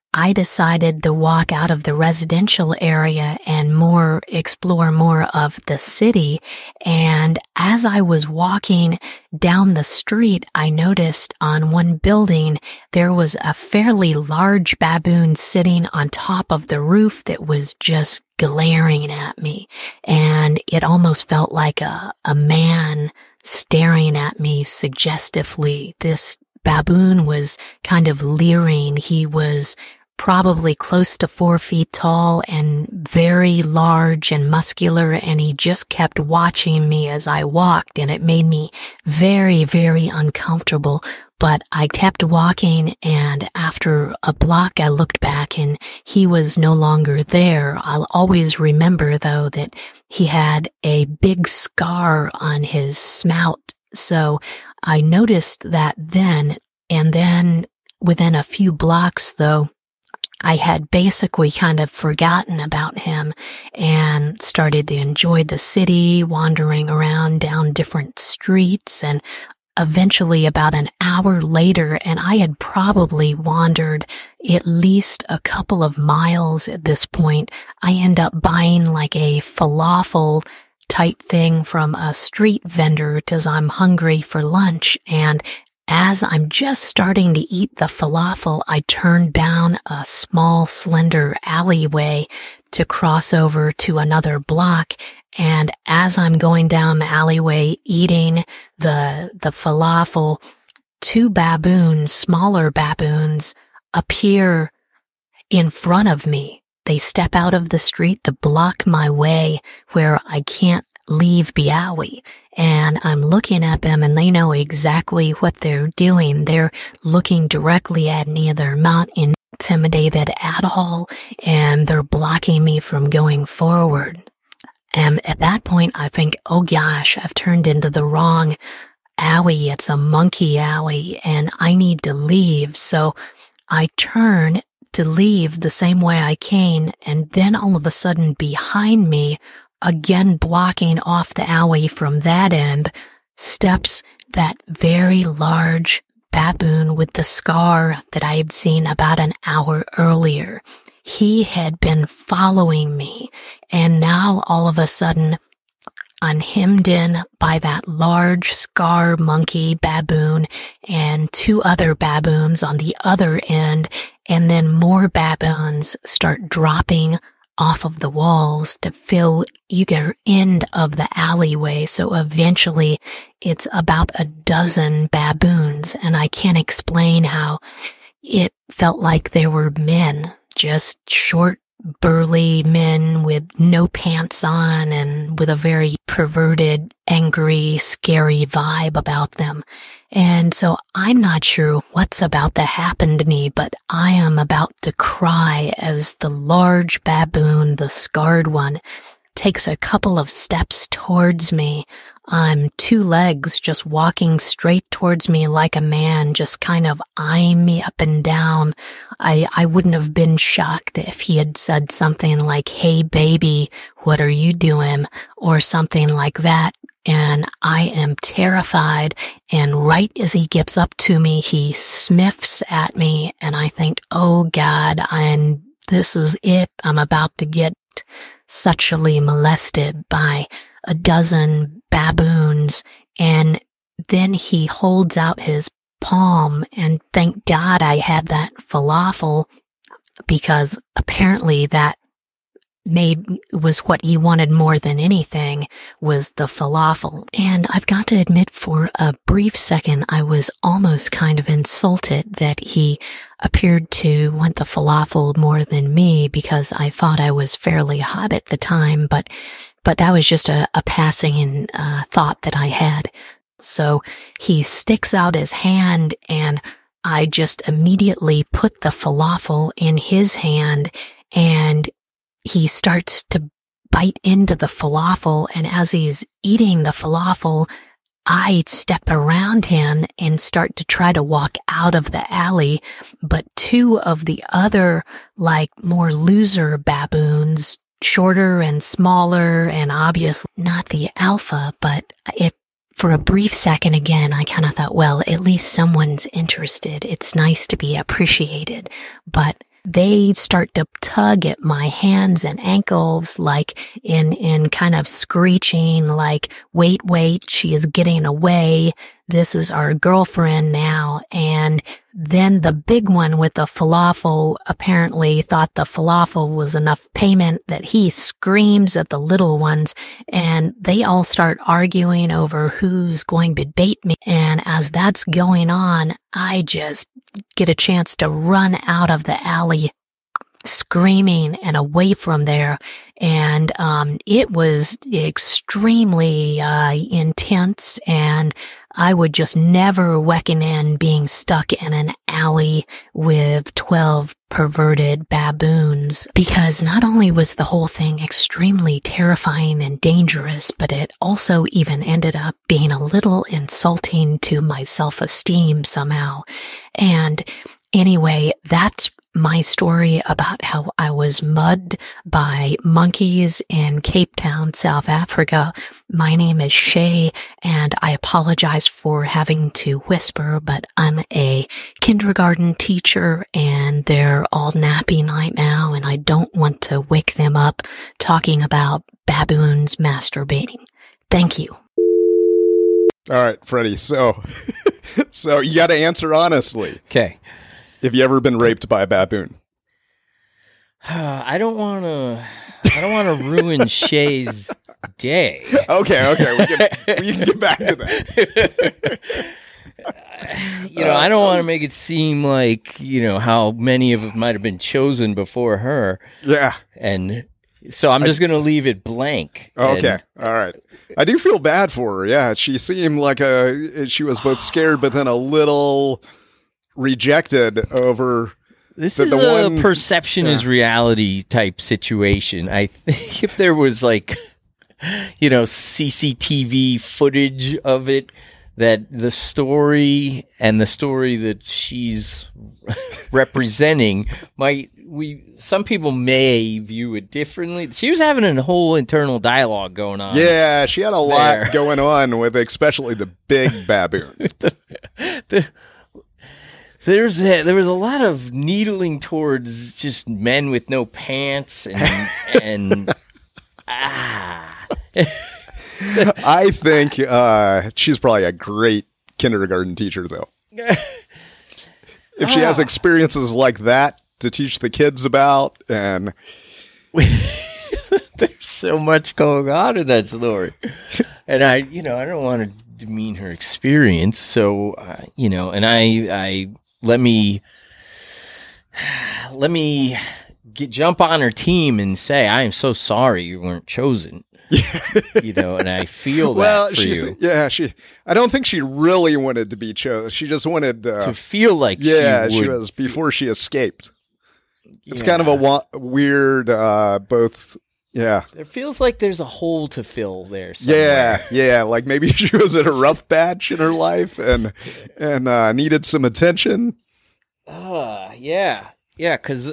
I decided to walk out of the residential area and more explore more of the city. And as I was walking down the street, I noticed on one building there was a fairly large baboon sitting on top of the roof that was just glaring at me. And it almost felt like a, a man staring at me suggestively. This baboon was kind of leering. He was probably close to four feet tall and very large and muscular, and he just kept watching me as I walked, and it made me very, very uncomfortable. But I kept walking, and after a block I looked back and he was no longer there. I'll always remember, though, that he had a big scar on his snout. So I noticed that then, and then within a few blocks, though, I had basically kind of forgotten about him and started to enjoy the city, wandering around down different streets, and eventually about an hour later, and I had probably wandered at least a couple of miles at this point, I end up buying like a falafel type thing from a street vendor because I'm hungry for lunch. And as I'm just starting to eat the falafel, I turn down a small, slender alleyway to cross over to another block. And as I'm going down the alleyway eating the, the falafel, two baboons, smaller baboons, appear in front of me. They step out of the street to block my way where I can't leave Biawi. And I'm looking at them, and they know exactly what they're doing. They're looking directly at me. They're not intimidated at all, and they're blocking me from going forward. And at that point, I think, oh gosh, I've turned into the wrong alley. It's a monkey alley, and I need to leave. So I turn to leave the same way I came, and then all of a sudden behind me, again blocking off the alley from that end, steps that very large baboon with the scar that I had seen about an hour earlier. He had been following me, and now all of a sudden I'm hemmed in by that large scar monkey baboon and two other baboons on the other end, and then more baboons start dropping off of the walls to fill either end of the alleyway. So eventually it's about a dozen baboons, and I can't explain how it felt like there were men, just short, burly men with no pants on and with a very perverted, angry, scary vibe about them. And so I'm not sure what's about to happen to me, but I am about to cry as the large baboon, the scarred one, takes a couple of steps towards me. I'm two legs just walking straight towards me like a man, just kind of eyeing me up and down. I, I wouldn't have been shocked if he had said something like, "Hey baby, what are you doing?" or something like that. And I am terrified, and right as he gets up to me, he sniffs at me, and I think, oh God, I'm, this is it. I'm about to get sexually molested by a dozen baboons. And then he holds out his palm, and thank God I had that falafel, because apparently that made was what he wanted more than anything, was the falafel. And I've got to admit, for a brief second, I was almost kind of insulted that he appeared to want the falafel more than me, because I thought I was fairly hot at the time, but but that was just a, a passing uh, thought that I had. So he sticks out his hand, and I just immediately put the falafel in his hand, and he starts to bite into the falafel, and as he's eating the falafel, I step around him and start to try to walk out of the alley, but two of the other, like, more loser baboons, shorter and smaller and obviously not the alpha, but it, for a brief second again, I kind of thought, well, at least someone's interested. It's nice to be appreciated. But they start to tug at my hands and ankles, like in, in kind of screeching, like, wait, wait, she is getting away. This is our girlfriend now. And then the big one with the falafel apparently thought the falafel was enough payment that he screams at the little ones, and they all start arguing over who's going to bait me. And as that's going on, I just get a chance to run out of the alley screaming and away from there. And um it was extremely uh intense, and I would just never recommend being stuck in an alley with twelve perverted baboons, because not only was the whole thing extremely terrifying and dangerous, but it also even ended up being a little insulting to my self-esteem somehow. And anyway, that's my story about how I was mugged by monkeys in Cape Town, South Africa. My name is Shay, and I apologize for having to whisper, but I'm a kindergarten teacher, and they're all napping right now, and I don't want to wake them up talking about baboons masturbating. Thank you. All right, Freddie. So, so you got to answer honestly. Okay. Have you ever been raped by a baboon? I don't want to. I don't want to ruin Shay's day. Okay, okay, we can, we can get back to that. You know, I don't want to make it seem like, you know, how many of us might have been chosen before her. Yeah. And so I'm just going to leave it blank. Okay, And, all right. I do feel bad for her. Yeah, she seemed like a. She was both scared, but then a little rejected over. This the, is the a one, perception yeah. is reality type situation. I think if there was like, you know, C C T V footage of it, that the story and the story that she's representing might, we, some people may view it differently. She was having a whole internal dialogue going on. Yeah, she had a lot there. going on with especially the big baboon. the, the, There's a, there was a lot of needling towards just men with no pants and and ah. I think uh, she's probably a great kindergarten teacher, though. If she has experiences like that to teach the kids about, and there's so much going on in that story, and I, you know, I don't want to demean her experience, so uh, you know, and I, I. Let me let me get, jump on her team and say, I am so sorry you weren't chosen. You know, and I feel that well, for she's, you. Yeah, she. I don't think she really wanted to be chosen. She just wanted uh, to feel like yeah, she, she would, was before she escaped. It's yeah. kind of a wa- weird, uh, both. Yeah, It feels like there's a hole to fill there somewhere. yeah, yeah. Like maybe she was in a rough patch in her life and and uh, needed some attention. Uh, yeah, yeah, because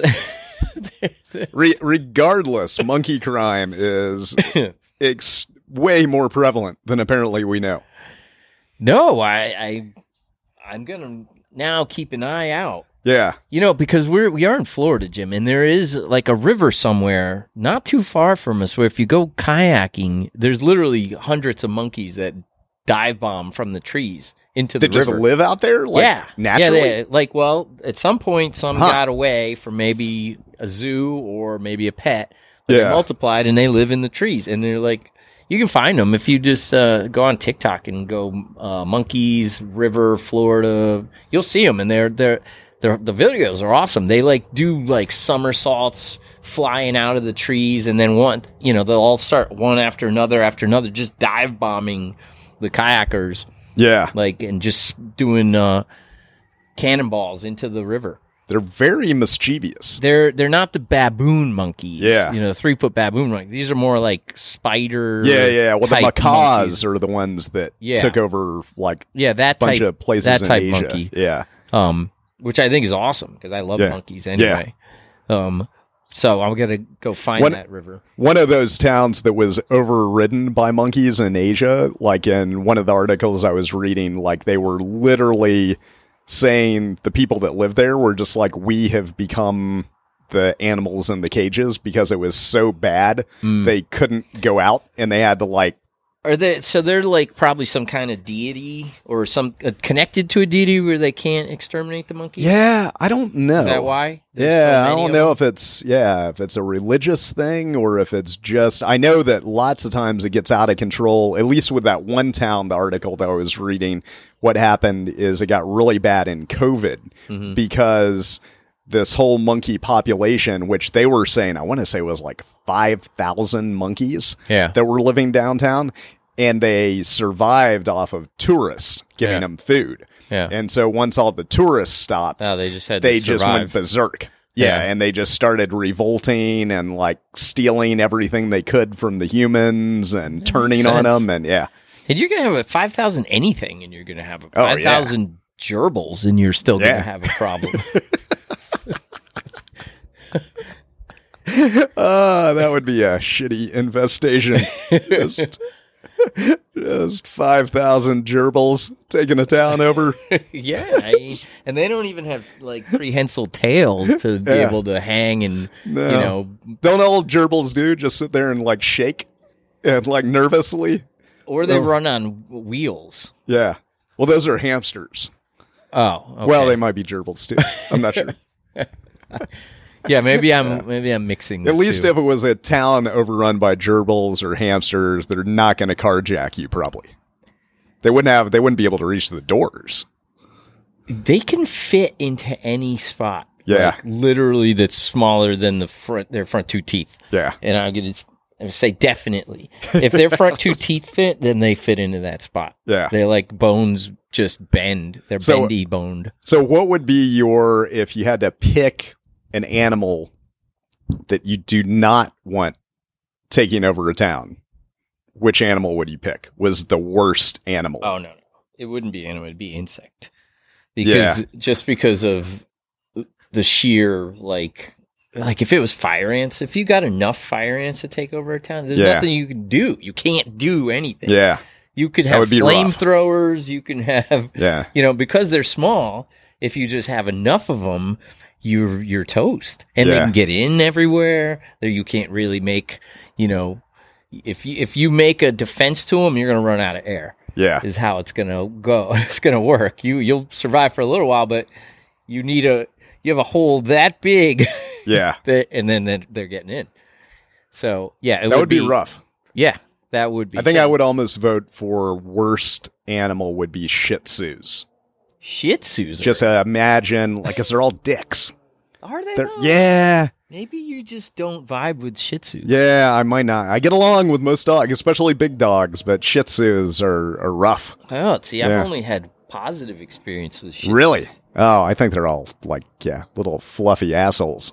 Re- regardless, monkey crime is ex- way more prevalent than apparently we know. no, I, I, I'm gonna now keep an eye out. Yeah, You know, because we're we are in Florida, Jim, and there is like a river somewhere not too far from us where if you go kayaking, there's literally hundreds of monkeys that dive bomb from the trees into the they just river. live out there, like yeah, naturally. Yeah, they, like well, at some point, some Huh. got away from maybe a zoo or maybe a pet. But Yeah. they multiplied and they live in the trees, and they're like. You can find them if you just uh, go on TikTok and go uh, monkeys river Florida. You'll see them, and they're they're they're the videos are awesome. They like do like somersaults flying out of the trees, and then one you know they'll all start one after another after another, just dive bombing the kayakers, Yeah, like and just doing uh, cannonballs into the river. they're very mischievous. They're they're not the baboon monkeys. Yeah. you know, three foot baboon monkeys. These are more like spider. Yeah, yeah. Well, the type macaws monkeys. are the ones that Yeah. took over like Yeah, that a bunch type of places that in type Asia. monkey. Yeah, Um, which I think is awesome because I love Yeah. monkeys anyway. Um, so I'm gonna go find One- that river. one of those towns that was overridden by monkeys in Asia. Like in one of the articles I was reading, like they were literally saying the people that live there were just like, we have become the animals in the cages because it was so bad Mm. they couldn't go out, and they had to like. Are they so they're like probably some kind of deity or some uh, connected to a deity where they can't exterminate the monkeys? Yeah, I don't know. Is that why? There's Yeah, so I many don't of know them? if it's yeah, if it's a religious thing or if it's just I know that lots of times it gets out of control, at least with that one town, the article that I was reading, what happened is it got really bad in COVID Mhm. because this whole monkey population, which they were saying, I want to say was like five thousand monkeys Yeah. that were living downtown, and they survived off of tourists giving Yeah. them food. Yeah. And so once all the tourists stopped, Oh, they just had they to just survive. went berserk. Yeah, Yeah. and they just started revolting and like stealing everything they could from the humans and turning on sense. them. And yeah, And you're going to have a five thousand anything, and you're going to have a Oh, yeah. five thousand gerbils, and you're still going to Yeah. have a problem. uh, that would be a shitty infestation. just, just five thousand gerbils taking a town over. yeah. I mean, and they don't even have like prehensile tails to be Yeah. able to hang and, No. you know, Don't all gerbils do? Just sit there and like shake and like nervously? or they Oh. run on wheels. Yeah. Well, those are hamsters. Oh, okay. Well, they might be gerbils too. I'm not sure. yeah, maybe I'm maybe I'm mixing. At the least two. if it was a town overrun by gerbils or hamsters, they're not going to carjack you. Probably, they wouldn't have. They wouldn't be able to reach the doors. they can fit into any spot. Yeah. Like, literally, that's smaller than the front their front two teeth. Yeah, And I'm gonna, s- I'm gonna say definitely. If their front two teeth fit, then they fit into that spot. yeah. They're like bones just bend. They're So- bendy boned. So, what would be your if you had to pick an animal that you do not want taking over a town? Which animal would you pick? Was the worst animal? Oh no, no, it wouldn't be animal. It'd be insect. Because just because of the sheer like. Like if it was fire ants, if you got enough fire ants to take over a town, there's Yeah. nothing you can do. You can't do anything. Yeah, You could That have would be rough. flamethrowers. You can have, yeah, you know, because they're small. If you just have enough of them, you're you're toast, and they Yeah. can get in everywhere. There, you can't really make, you know, if you if you make a defense to them, you're gonna run out of air. yeah, Is how it's gonna go. It's gonna work. You you'll survive for a little while, but you need a you have a hole that big, yeah. that, and then they're, they're getting in. So yeah, it That would be rough. Yeah, that would be. I think so- I would almost vote for worst animal would be Shih Tzus. Shih Tzus. Just uh, imagine, like, cause they're all dicks. Are they? They're, though? yeah, Maybe you just don't vibe with Shih Tzus. yeah. I might not. I get along with most dogs, especially big dogs, but Shih Tzus are, are rough. Oh, see, I've Yeah. only had positive experience with Shih Really? Tzus. Oh, I think they're all like, yeah, little fluffy assholes.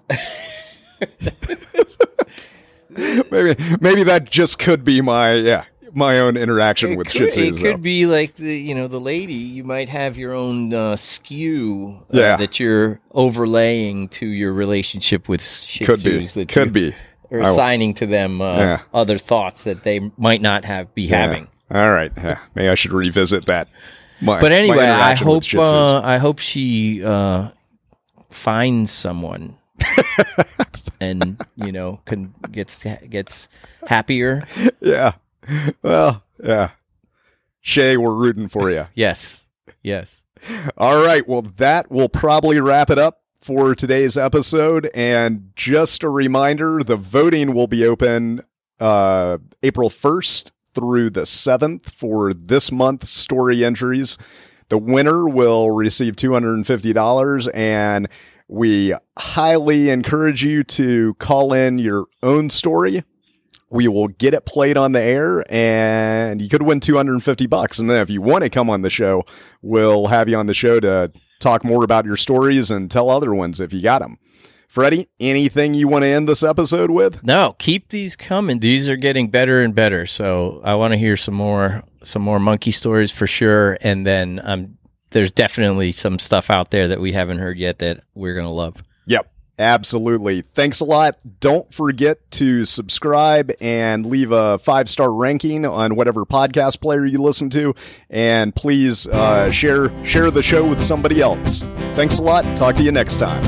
maybe, maybe that just could be my, yeah, my own interaction It with could, Shih it Tzus. could though. be like the you know the lady. You might have your own uh, skew uh, Yeah. that you're overlaying to your relationship with Shih Could be, Tzus that could you be. are I- assigning to them uh, Yeah. other thoughts that they might not have be Yeah. having. All right. Yeah. Maybe I should revisit that. My, But my anyway, I interaction with hope Shih Tzus. uh, I hope she uh, finds someone and you know can gets gets happier. yeah. Well, yeah. Shay, we're rooting for you. Yes, yes. All right. Well, that will probably wrap it up for today's episode. And just a reminder, the voting will be open uh, April first through the seventh for this month's story entries. The winner will receive two hundred fifty dollars, and we highly encourage you to call in your own story. We will get it played on the air, and you could win two hundred fifty bucks. And then if you want to come on the show, we'll have you on the show to talk more about your stories and tell other ones if you got them. Freddie, anything you want to end this episode with? No, keep these coming. These are getting better and better. So I want to hear some more some more monkey stories for sure. And then um, there's definitely some stuff out there that we haven't heard yet that we're gonna love. Yep. Absolutely. Thanks a lot. Don't forget to subscribe and leave a five-star ranking on whatever podcast player you listen to. And please uh, share share the show with somebody else. Thanks a lot. Talk to you next time.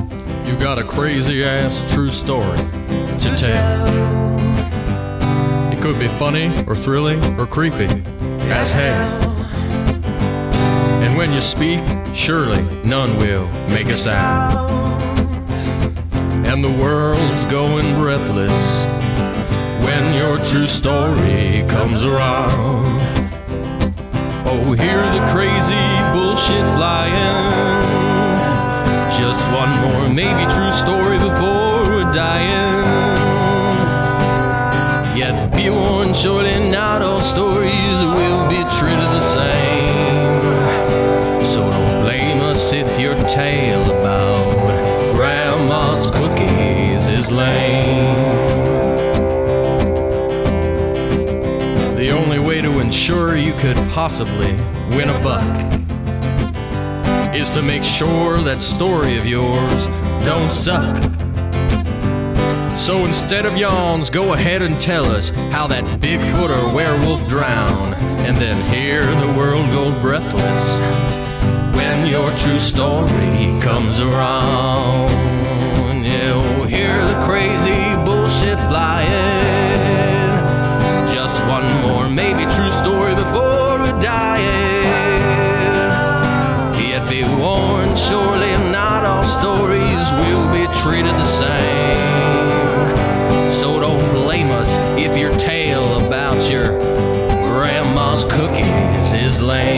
You got a crazy ass true story to tell. It could be funny or thrilling or creepy as hell. And when you speak, surely none will make a sound. And the world's going breathless when your true story comes around. Oh, hear the crazy bullshit flying. Just one more maybe true story before we're dying. Yet be warned, surely not all stories will be treated the same. So don't blame us if your tale about Grandma's cookies is lame. The only way to ensure you could possibly win a buck is to make sure that story of yours don't suck. So instead of yawns, go ahead and tell us how that Bigfoot or werewolf drowned, and then hear the world go breathless when your true story comes around. You'll hear the crazy bullshit flying. Just one more maybe true story before we're dying. Yet be warned, surely not all stories will be treated the same. So don't blame us if your tale about your grandma's cookies is lame.